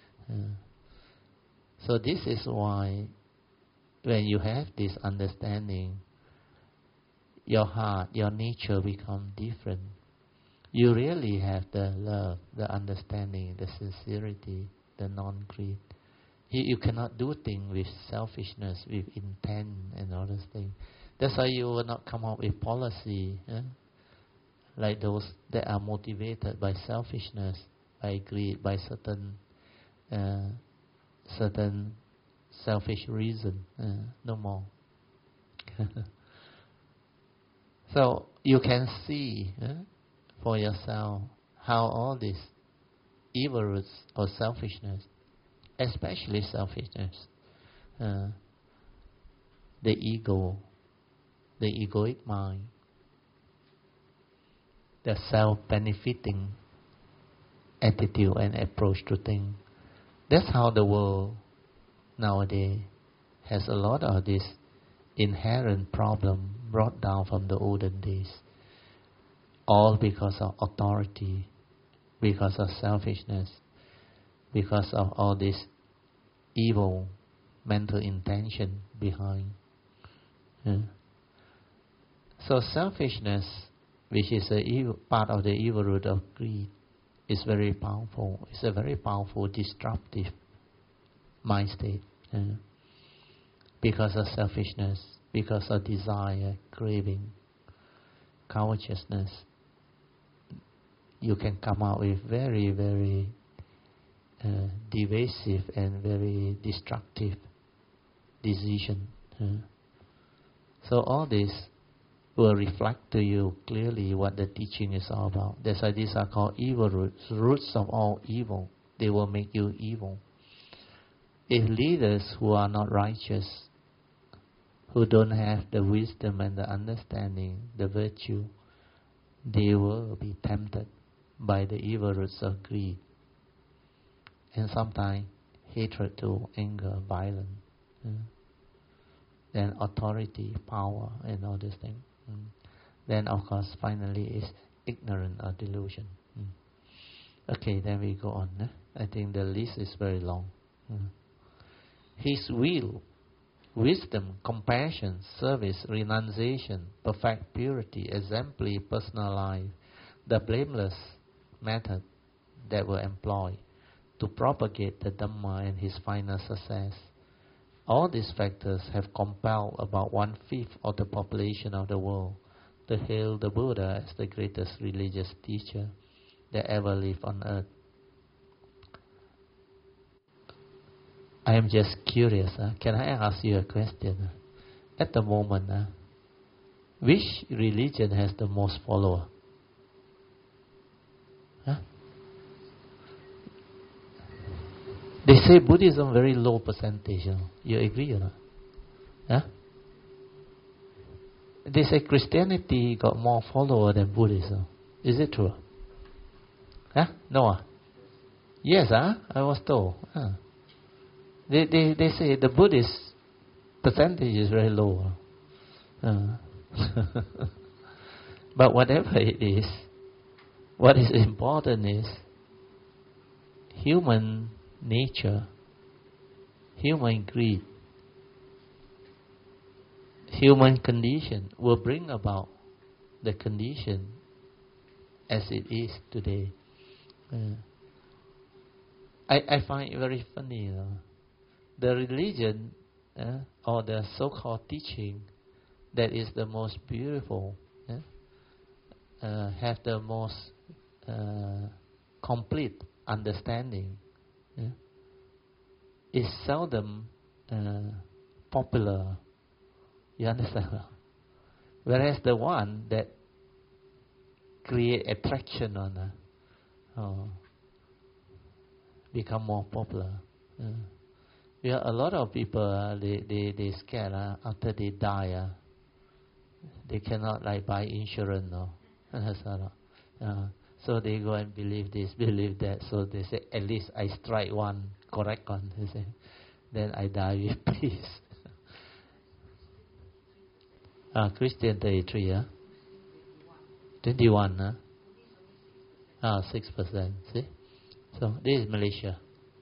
So this is why when you have this understanding, your heart, your nature become different. you really have the love, the understanding, the sincerity, the non-greed. You cannot do things with selfishness, with intent and all those things. That's why you will not come up with policy like those that are motivated by selfishness, by greed, by certain selfish reason. No more. So you can see for yourself how all this evil roots or selfishness, especially selfishness, the ego, the egoic mind, the self-benefiting attitude and approach to things. That's how the world nowadays has a lot of this inherent problem brought down from the olden days. All because of authority, because of selfishness, because of all this evil mental intention behind. So selfishness, which is a part of the evil root of greed, is very powerful. It's a very powerful, disruptive mind state. Because of selfishness, because of desire, craving, covetousness, you can come out with very, very divisive and very destructive decision. So all this will reflect to you clearly what the teaching is all about. That's why these are called evil roots, roots of all evil. They will make you evil. If leaders who are not righteous, who don't have the wisdom and the understanding, the virtue, they will be tempted by the evil roots of greed. And sometimes hatred to anger, violence. Then authority, power, and all these things. Then, of course, finally is ignorance or delusion. Okay, then we go on. I think the list is very long. His will, wisdom, compassion, service, renunciation, perfect purity, exemplary personal life, the blameless method that will employ to propagate the Dhamma and his final success. All these factors have compelled about 1/5 of the population of the world to hail the Buddha as the greatest religious teacher that ever lived on earth. I am just curious. Can I ask you a question? At the moment, which religion has the most followers? They say Buddhism very low percentage. You agree or not? They say Christianity got more followers than Buddhism. Is it true? No. Yes, I was told. They say the Buddhist percentage is very low. But whatever it is, what is important is human nature, human greed, human condition will bring about the condition as it is today. I find it very funny, the religion or the so-called teaching that is the most beautiful, have the most complete understanding, is seldom popular. You understand? Whereas the one that create attraction on become more popular. A lot of people they scared after they die. They cannot buy insurance. So they go and believe this, believe that. So they say, at least I strike one, correct one. They say, then I die with peace. Christian 33, 21, 6%. See? So this is Malaysia.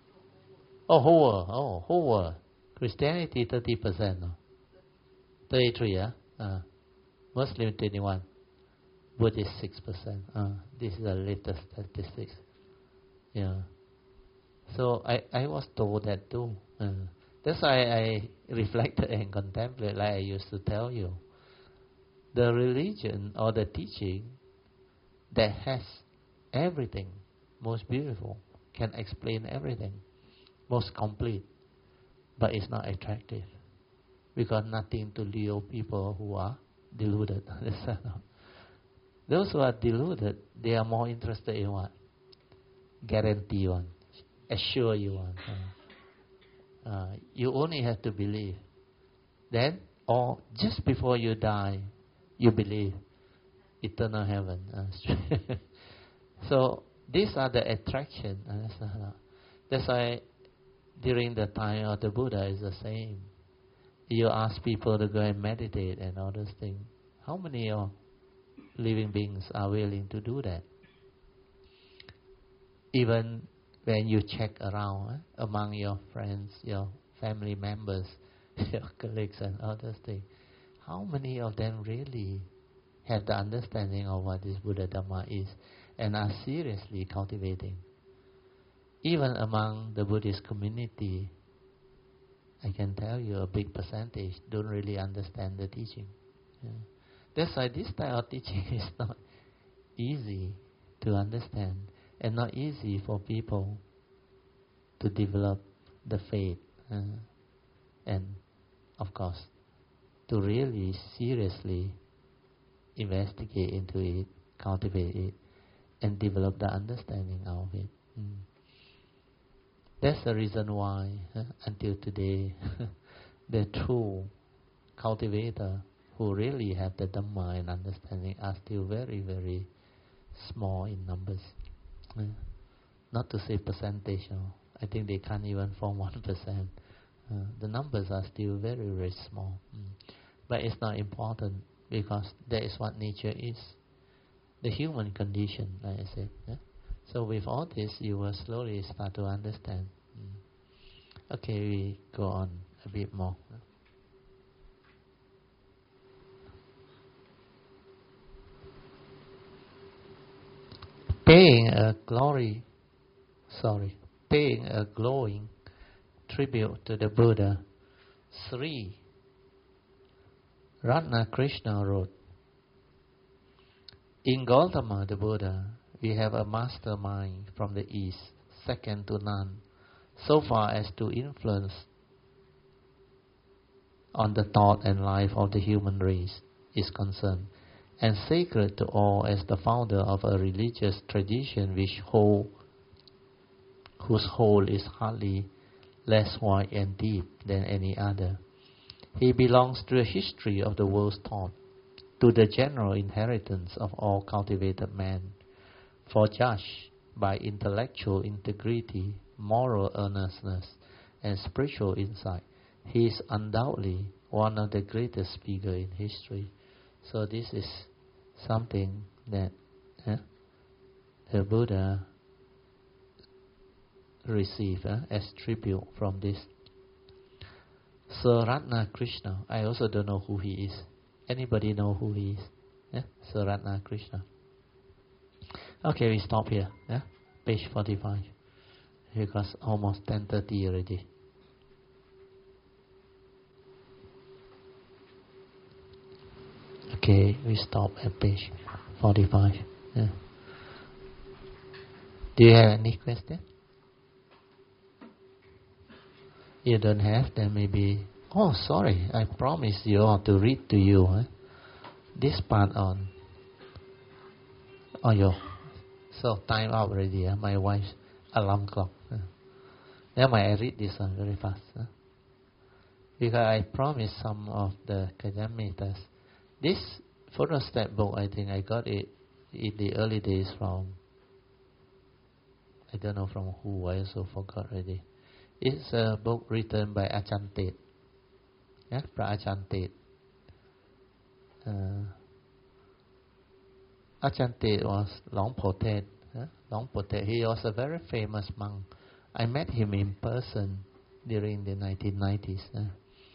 Whole world. Christianity 30%. 33, Muslim 21. Buddhist 6%. This is the latest statistics. Yeah. So I was told that too. That's why I reflected and contemplate, like I used to tell you. The religion or the teaching that has everything, most beautiful, can explain everything, most complete, but it's not attractive. Because nothing to lure people who are deluded. Those who are deluded, they are more interested in what? Guarantee one, assure you one. You only have to believe. Then, or just before you die, you believe eternal heaven. So these are the attraction. That's why during the time of the Buddha is the same. You ask people to go and meditate and all those things. How many of living beings are willing to do that? Even when you check around among your friends, your family members, your colleagues and all those things, how many of them really have the understanding of what this Buddha Dhamma is and are seriously cultivating? Even among the Buddhist community, I can tell you a big percentage don't really understand the teaching. Yeah. That's why this type of teaching is not easy to understand and not easy for people to develop the faith and, of course, to really seriously investigate into it, cultivate it, and develop the understanding of it. That's the reason why, until today, the true cultivator who really have the Dhamma and understanding are still very, very small in numbers. Not to say percentage, I think they can't even form 1%. The numbers are still very, very small. But it's not important because that is what nature is. The human condition, like I said. So with all this, you will slowly start to understand. Okay, we go on a bit more. Paying a glowing tribute to the Buddha, Sri Ratnakrishna wrote, "In Gautama the Buddha, we have a mastermind from the East, second to none, so far as to influence on the thought and life of the human race is concerned, and sacred to all as the founder of a religious tradition whose whole is hardly less wide and deep than any other. He belongs to the history of the world's thought, to the general inheritance of all cultivated men. For judged by intellectual integrity, moral earnestness, and spiritual insight, he is undoubtedly one of the greatest figures in history." So this is something that the Buddha received as tribute from this Sir Ratnakrishna. I also don't know who he is. Anybody know who he is? Sir Ratnakrishna. Okay, we stop here. Page 45. Because almost 10:30 already. Okay, we stop at page 45. Do you have any question? You don't have, then maybe... Oh, sorry, I promised you all to read to you this part on your... So, time up already, my wife's alarm clock. Then I read this one very fast. Because I promised some of the Kajamitas. This photostat book, I think I got it in the early days from... I don't know from who, I also forgot already. It's a book written by Ajahn Tet. Ajahn Tet. Ajahn Tet was Long Po Tet. Long Po Tet. He was a very famous monk. I met him in person during the 1990s.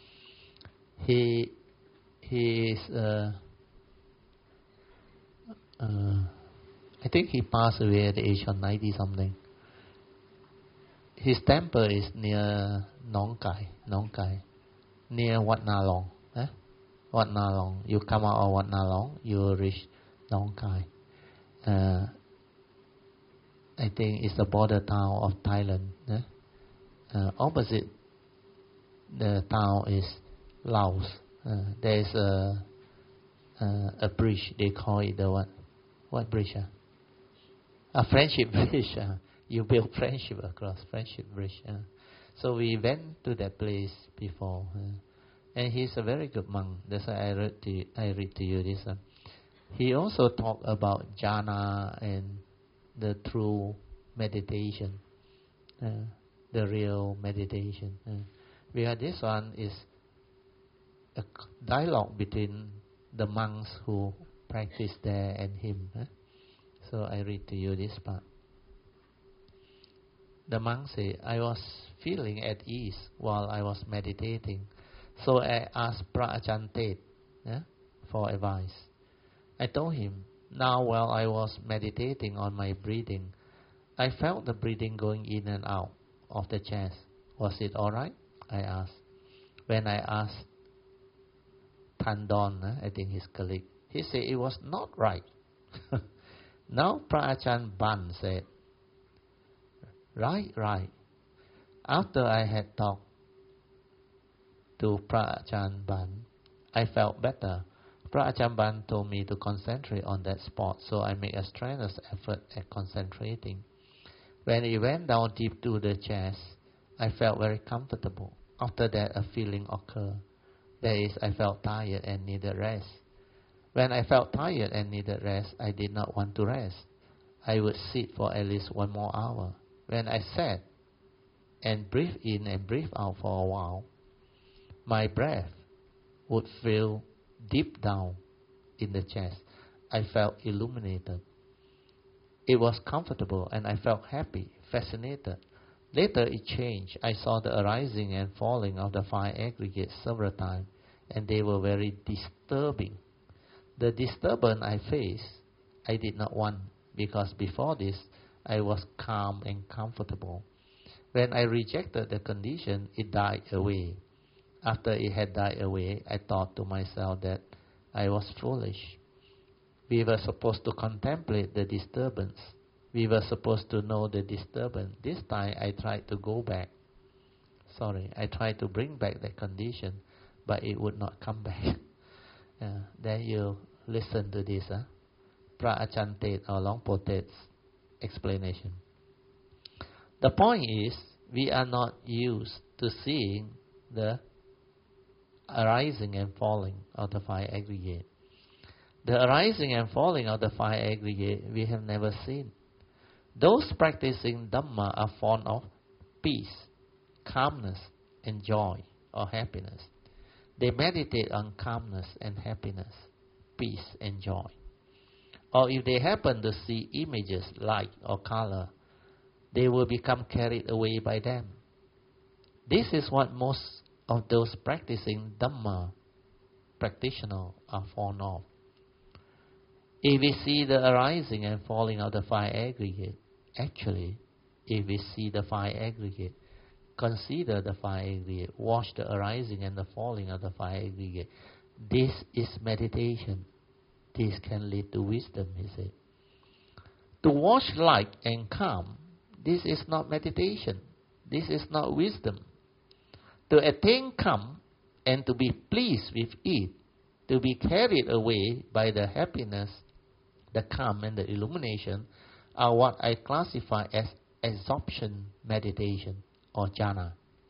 He is I think he passed away at the age of 90 something. His temple is near Nong Kai, near Wat Na Long. Wat Na Long. You come out of Wat Na Long, you will reach Nong Kai. I think it's the border town of Thailand. Opposite the town is Laos. There is a bridge. They call it the what bridge? A friendship bridge. You build friendship across friendship bridge. So we went to that place before, and he's a very good monk. That's why I read to you this. He also talked about jhana and the true meditation, the real meditation. Because this one is a dialogue between the monks who practice there and him. So I read to you this part. The monk said, I was feeling at ease while I was meditating. So I asked Prajahn Tet for advice. I told him, now while I was meditating on my breathing, I felt the breathing going in and out of the chest. Was it alright? I asked. When I asked Tandon, I think his colleague, he said it was not right. Now Prajahn Ban said, right. After I had talked to Prajahn Ban, I felt better. Prajahn Ban told me to concentrate on that spot, so I made a strenuous effort at concentrating. When it went down deep to the chest, I felt very comfortable. After that, a feeling occurred. That is, I felt tired and needed rest. When I felt tired and needed rest, I did not want to rest. I would sit for at least 1 more hour. When I sat and breathed in and breathed out for a while, my breath would feel deep down in the chest. I felt illuminated. It was comfortable and I felt happy, fascinated. Later it changed. I saw the arising and falling of the 5 aggregates several times, and they were very disturbing. The disturbance I faced, I did not want, because before this, I was calm and comfortable. When I rejected the condition, it died away. After it had died away, I thought to myself that I was foolish. We were supposed to contemplate the disturbance. We were supposed to know the disturbance. This time I tried to go back. I tried to bring back the condition, but it would not come back. Then you listen to this. Prajahn Tet or Longpo Tet's explanation. The point is, we are not used to seeing the arising and falling of the 5 aggregate. The arising and falling of the 5 aggregate we have never seen. Those practicing Dhamma are fond of peace, calmness, and joy or happiness. They meditate on calmness and happiness, peace and joy. Or if they happen to see images, light or color, they will become carried away by them. This is what most of those practicing Dhamma practitioners are fond of. If we see the arising and falling of the 5 aggregate, actually, if we see the 5 aggregate, consider the 5 aggregate, watch the arising and the falling of the 5 aggregate. This is meditation. This can lead to wisdom, he said. To watch light and calm, this is not meditation. This is not wisdom. To attain calm and to be pleased with it, to be carried away by the happiness, the calm and the illumination, are what I classify as absorption meditation or jhana.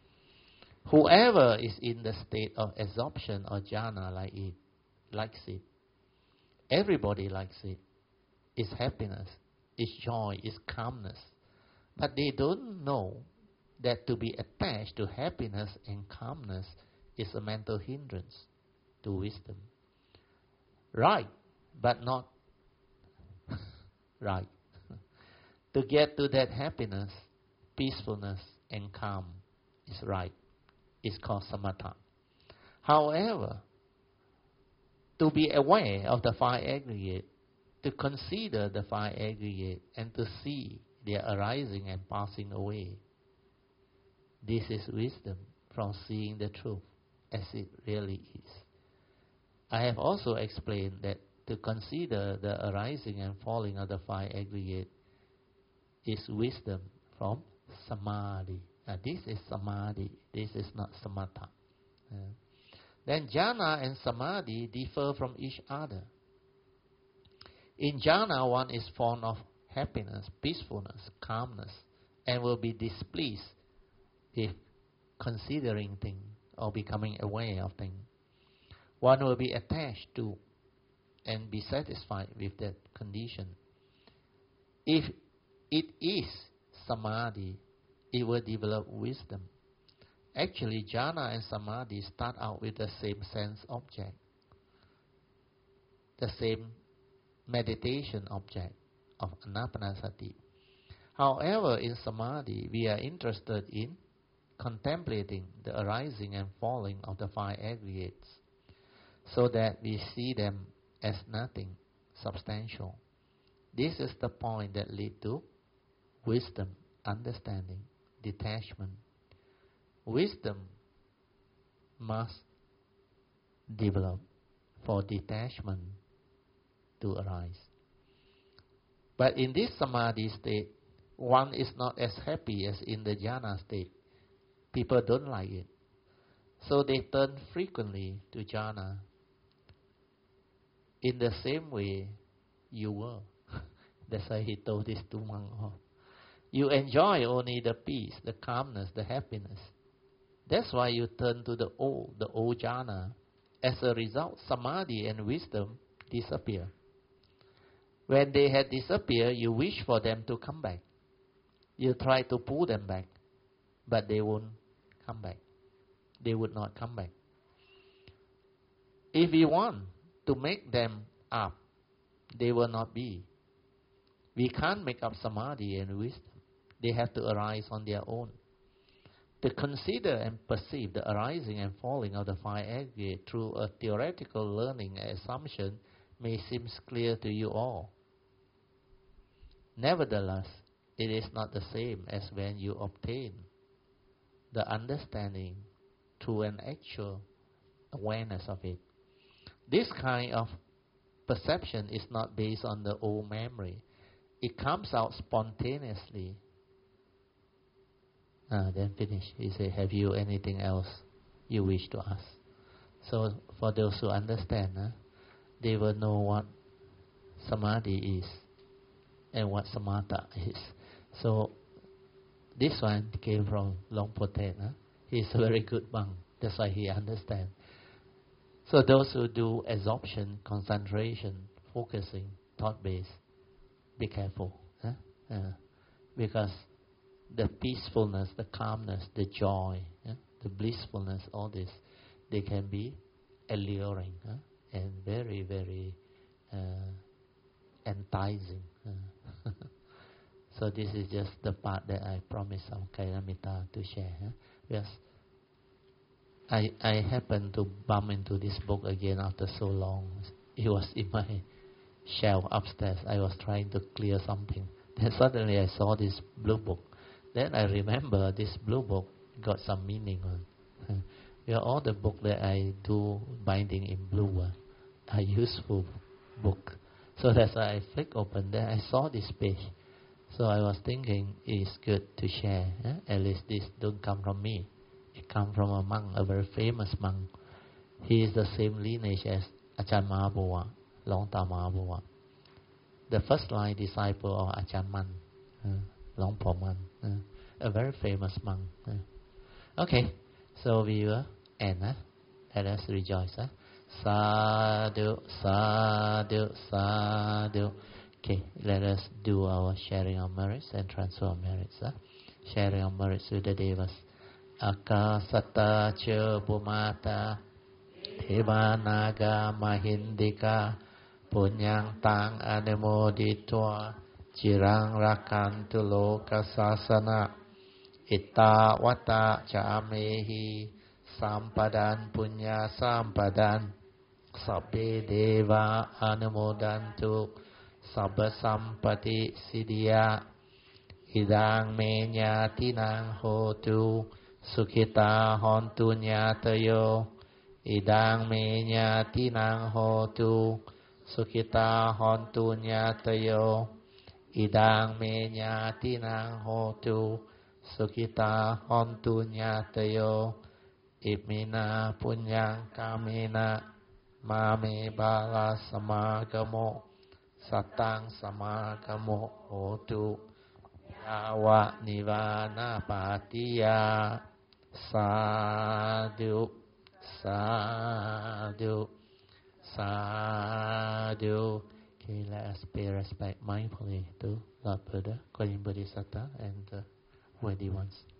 Whoever is in the state of absorption or jhana likes it. Everybody likes it. It's happiness, it's joy, it's calmness. But they don't know that to be attached to happiness and calmness is a mental hindrance to wisdom. Right, but not right. To get to that happiness, peacefulness, and calm is right. It's called samatha. However, to be aware of the 5 aggregate, to consider the five aggregate and to see their arising and passing away. This is wisdom from seeing the truth as it really is. I have also explained that to consider the arising and falling of the five aggregate is wisdom from samadhi. This is samadhi, this is not samatha. Then jhana and samadhi differ from each other. In jhana, one is fond of happiness, peacefulness, calmness, and will be displeased if considering things or becoming aware of things. One will be attached to and be satisfied with that condition. If it is samadhi, it will develop wisdom. Actually, jhana and samadhi start out with the same sense object, the same meditation object of anapanasati. However, in samadhi, we are interested in contemplating the arising and falling of the five aggregates, so that we see them as nothing substantial. This is the point that leads to wisdom, understanding, detachment. Wisdom must develop for detachment to arise. But in this samadhi state, one is not as happy as in the jhana state. People don't like it. So they turn frequently to jhana. In the same way you were. That's why he told this to monks. You enjoy only the peace, the calmness, the happiness. That's why you turn to the old jhana. As a result, samadhi and wisdom disappear. When they had disappeared, you wish for them to come back. You try to pull them back, but they won't come back. They would not come back. If we want to make them up, they will not be. We can't make up samadhi and wisdom. They have to arise on their own. To consider and perceive the arising and falling of the five aggregate through a theoretical learning and assumption may seem clear to you all. Nevertheless, it is not the same as when you obtain the understanding through an actual awareness of it. This kind of perception is not based on the old memory. It comes out spontaneously. Then finish. He said, have you anything else you wish to ask? So for those who understand, they will know what samadhi is and what samatha is. So this one came from Long Potet. He's a very good monk. That's why he understands. So those who do absorption, concentration, focusing, thought-based, be careful. Because the peacefulness, the calmness, the joy, the blissfulness, all this, they can be alluring and very, very enticing. So this is just the part that I promised Kailamita to share. Yes, I happened to bump into this book again after so long. It was in my shelf upstairs. I was trying to clear something. Then suddenly I saw this blue book. Then I remember this blue book got some meaning on. All the book that I do binding in blue are useful book. So that's why I flick open. Then I saw this page. So I was thinking it's good to share. At least this don't come from me. It comes from a monk, a very famous monk. He is the same lineage as Ajahn Mahabowa, Longta Mahabowa. The first line disciple of Ajahn Man, Long Po Man, a very famous monk. Okay, so we will end. Let us rejoice. Sadhu, sadhu, sadhu. Okay, let us do our sharing of merits and transfer of merits. Sharing of merits with the Devas. Akasata cha Bhumata Devanaga Mahindika Punyang Tang Anumoditwa Chirang Rakantu Loka Sasana Itta Wata Chamehi Sampadan Punya Sampadan Sabbe Deva Anumodantu Sabba sampati siddhya Idang me nyatinang hotu Sukhita hontu nyatayo Idang me nyatinang hotu Sukhita hontu nyatayo Idang me nyatinang hotu Sukhita hontu nyatayo Imina punyang kamena Mame bala samagamo Satang samagamo hotu Yawa nivana patiya Sadhu Sadhu Sadhu. Okay, let us pay respect mindfully to Lord Buddha, Guardian Bodhisattva, and the worthy ones.